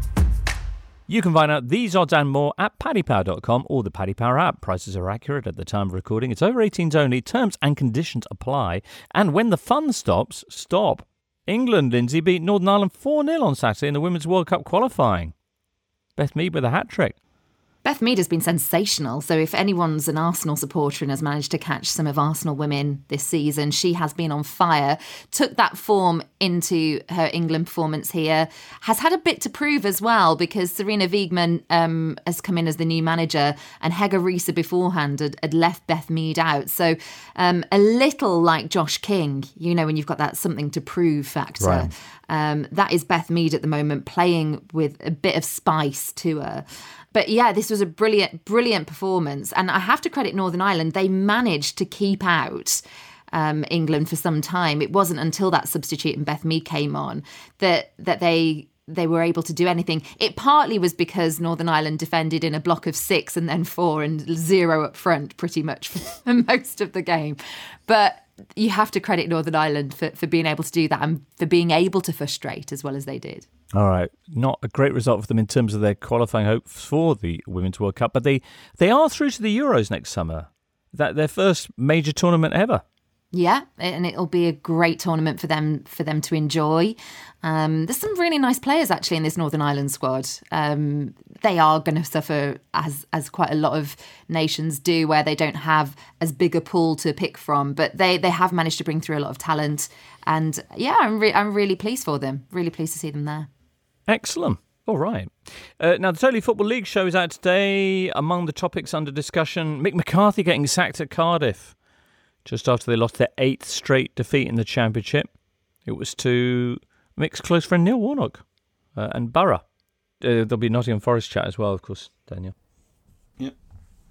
[SPEAKER 3] You can find out these odds and more at paddy power dot com or the Paddy Power app. Prices are accurate at the time of recording. It's over eighteens only. Terms and conditions apply. And when the fun stops, stop. England, Lindsay, beat Northern Ireland four nil on Saturday in the Women's World Cup qualifying. Beth Mead with a hat-trick.
[SPEAKER 4] Beth Mead has been sensational, so if anyone's an Arsenal supporter and has managed to catch some of Arsenal women this season, she has been on fire. Took that form into her England performance here. Has had a bit to prove as well, because Serena Wiegman um, has come in as the new manager and Hege Riise beforehand had, had left Beth Mead out. So um, a little like Josh King, you know, when you've got that something to prove factor.
[SPEAKER 3] Right.
[SPEAKER 4] Um, that is Beth Mead at the moment, playing with a bit of spice to her. But yeah, this was a brilliant, brilliant performance. And I have to credit Northern Ireland. They managed to keep out um, England for some time. It wasn't until that substitute and Beth Mead came on that that they they were able to do anything. It partly was because Northern Ireland defended in a block of six and then four and zero up front pretty much for most of the game. But you have to credit Northern Ireland for, for being able to do that and for being able to frustrate as well as they did.
[SPEAKER 3] All right, not a great result for them in terms of their qualifying hopes for the Women's World Cup, but they, they are through to the Euros next summer. That their first major tournament ever.
[SPEAKER 4] Yeah, and it'll be a great tournament for them for them to enjoy. Um, there's some really nice players actually in this Northern Ireland squad. Um, they are going to suffer as as quite a lot of nations do, where they don't have as big a pool to pick from. But they they have managed to bring through a lot of talent, and yeah, I'm re- I'm really pleased for them. Really pleased to see them there.
[SPEAKER 3] Excellent. All right. Uh, now, the Totally Football League show is out today. Among the topics under discussion, Mick McCarthy getting sacked at Cardiff just after they lost their eighth straight defeat in the Championship. It was to Mick's close friend Neil Warnock uh, and Borough. Uh, there'll be Nottingham Forest chat as well, of course, Daniel.
[SPEAKER 6] Yeah.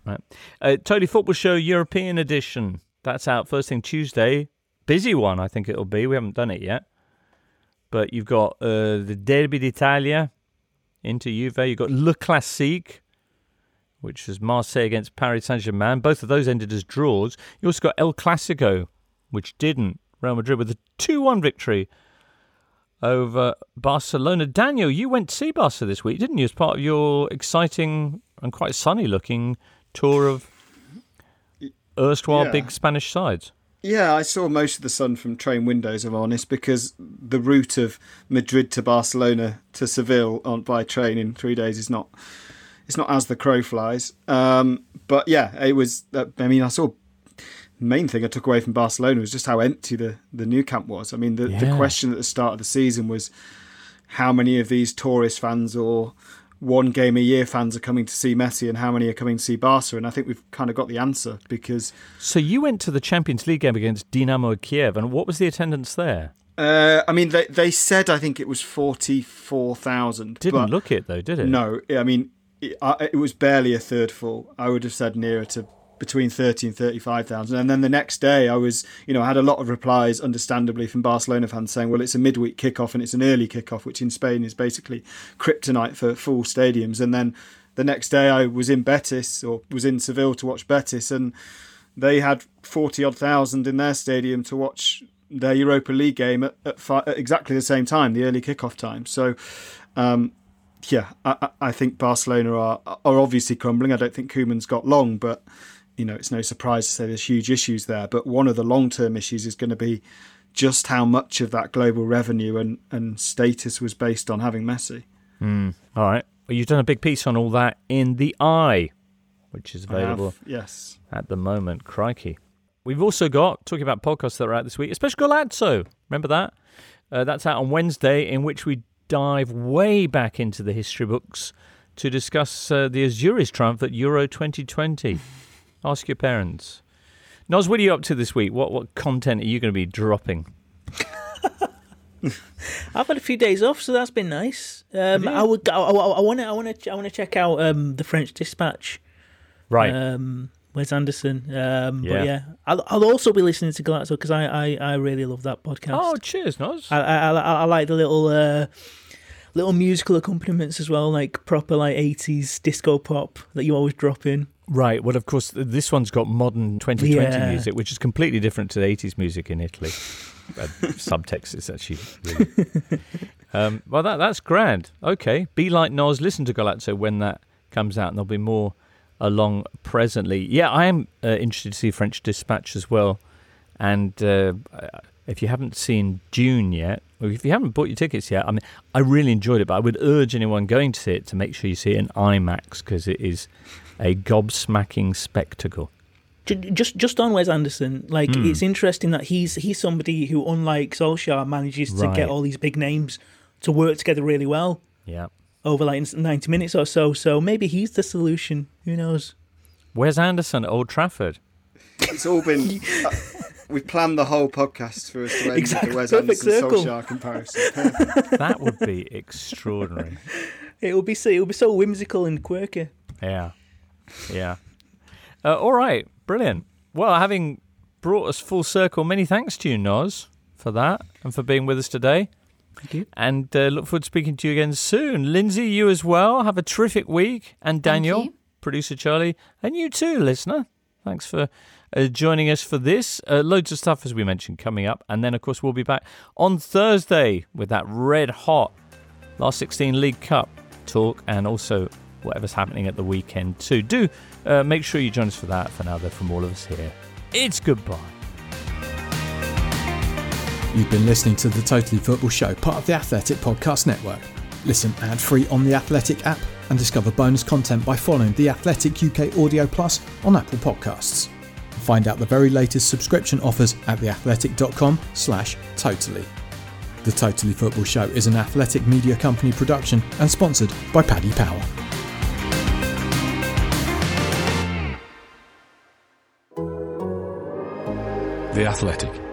[SPEAKER 3] Right. Uh, Totally Football Show European edition. That's out first thing Tuesday. Busy one, I think it'll be. We haven't done it yet. But you've got uh, the Derby d'Italia into Juve. You've got Le Classique, which is Marseille against Paris Saint-Germain. Both of those ended as draws. You also got El Clasico, which didn't. Real Madrid with a two one victory over Barcelona. Daniel, you went to see Barca this week, didn't you, as part of your exciting and quite sunny-looking tour of erstwhile
[SPEAKER 6] yeah.
[SPEAKER 3] big Spanish sides?
[SPEAKER 6] Yeah, I saw most of the sun from train windows, if I'm honest, because the route of Madrid to Barcelona to Seville on by train in three days is not it's not as the crow flies. Um, but yeah, it was. Uh, I mean, I saw. The main thing I took away from Barcelona was just how empty the the Nou Camp was. I mean, the,
[SPEAKER 3] yeah.
[SPEAKER 6] the question at the start of the season was how many of these tourist fans or one game a year fans are coming to see Messi and how many are coming to see Barca, and I think we've kind of got the answer because...
[SPEAKER 3] So you went to the Champions League game against Dynamo Kiev, and what was the attendance there?
[SPEAKER 6] Uh, I mean, they they said I think it was forty-four thousand.
[SPEAKER 3] Didn't look it though, did it?
[SPEAKER 6] No, I mean, it, it was barely a third full. I would have said nearer to between thirty and thirty-five thousand. And then the next day I was, you know, I had a lot of replies, understandably, from Barcelona fans saying, well, it's a midweek kickoff and it's an early kickoff, which in Spain is basically kryptonite for full stadiums. And then the next day I was in Betis, or was in Seville to watch Betis, and they had forty odd thousand in their stadium to watch their Europa League game at, at, fi- at exactly the same time, the early kickoff time. So, um, yeah, I, I think Barcelona are, are obviously crumbling. I don't think Koeman's got long, but you know, it's no surprise to say there's huge issues there. But one of the long-term issues is going to be just how much of that global revenue and, and status was based on having Messi.
[SPEAKER 3] Mm. All right. Well, you've done a big piece on all that in The Eye, which is available
[SPEAKER 6] have, yes.
[SPEAKER 3] at the moment. Crikey. We've also got, talking about podcasts that are out this week, especially Golazzo. Remember that? Uh, that's out on Wednesday, in which we dive way back into the history books to discuss uh, the Azuris triumph at Euro twenty twenty. Ask your parents. Noz, what are you up to this week? What what content are you going to be dropping?
[SPEAKER 5] I've had a few days off, so that's been nice. Um, I would. I want to. I want to. I want to check out um, the French Dispatch.
[SPEAKER 3] Right.
[SPEAKER 5] Um, Wes Anderson. Um,
[SPEAKER 3] Yeah.
[SPEAKER 5] But yeah, I'll, I'll also be listening to Galacto because I, I, I really love that podcast.
[SPEAKER 3] Oh, cheers, Noz.
[SPEAKER 5] I, I, I, I like the little uh, little musical accompaniments as well, like proper like eighties disco pop that you always drop in.
[SPEAKER 3] Right. Well, of course, this one's got modern twenty twenty
[SPEAKER 5] Yeah.
[SPEAKER 3] music, which is completely different to the eighties music in Italy. uh, subtext is actually really... um, well, that that's grand. Okay. Be like Noz. Listen to Galazzo when that comes out, and there'll be more along presently. Yeah, I am uh, interested to see French Dispatch as well. And uh, if you haven't seen Dune yet, or if you haven't bought your tickets yet, I mean, I really enjoyed it, but I would urge anyone going to see it to make sure you see it in IMAX, because it is a gobsmacking spectacle.
[SPEAKER 5] Just just on Wes Anderson, like
[SPEAKER 3] Mm.
[SPEAKER 5] it's interesting that he's he's somebody who, unlike Solskjaer, manages to
[SPEAKER 3] Right.
[SPEAKER 5] get all these big names to work together really well.
[SPEAKER 3] Yeah.
[SPEAKER 5] Over like ninety minutes or so. So maybe he's the solution. Who knows?
[SPEAKER 3] Wes Anderson at Old Trafford.
[SPEAKER 6] It's all been... uh, we've planned the whole podcast for us to end
[SPEAKER 5] Exactly.
[SPEAKER 6] with the Wes
[SPEAKER 5] Perfect
[SPEAKER 6] Anderson
[SPEAKER 5] circle.
[SPEAKER 6] Solskjaer comparison.
[SPEAKER 3] That would be extraordinary.
[SPEAKER 5] It will be so it will be so whimsical and quirky.
[SPEAKER 3] Yeah. Yeah. Uh, all right. Brilliant. Well, having brought us full circle, many thanks to you, Noz, for that and for being with us today.
[SPEAKER 5] Thank you.
[SPEAKER 3] And uh, look forward to speaking to you again soon. Lindsay, you as well. Have a terrific week. And Daniel,
[SPEAKER 4] you.
[SPEAKER 3] producer Charlie, and you too, listener. Thanks for uh, joining us for this. Uh, loads of stuff, as we mentioned, coming up. And then, of course, we'll be back on Thursday with that red-hot Last sixteen League Cup talk, and also whatever's happening at the weekend too. Do uh, make sure you join us for that. For now, though, from all of us here, it's goodbye.
[SPEAKER 16] You've been listening to The Totally Football Show, part of the Athletic Podcast Network. Listen ad-free on the Athletic app and discover bonus content by following The Athletic U K Audio Plus on Apple Podcasts. Find out the very latest subscription offers at theathletic.com slash totally. The Totally Football Show is an Athletic Media Company production and sponsored by Paddy Power.
[SPEAKER 2] The Athletic.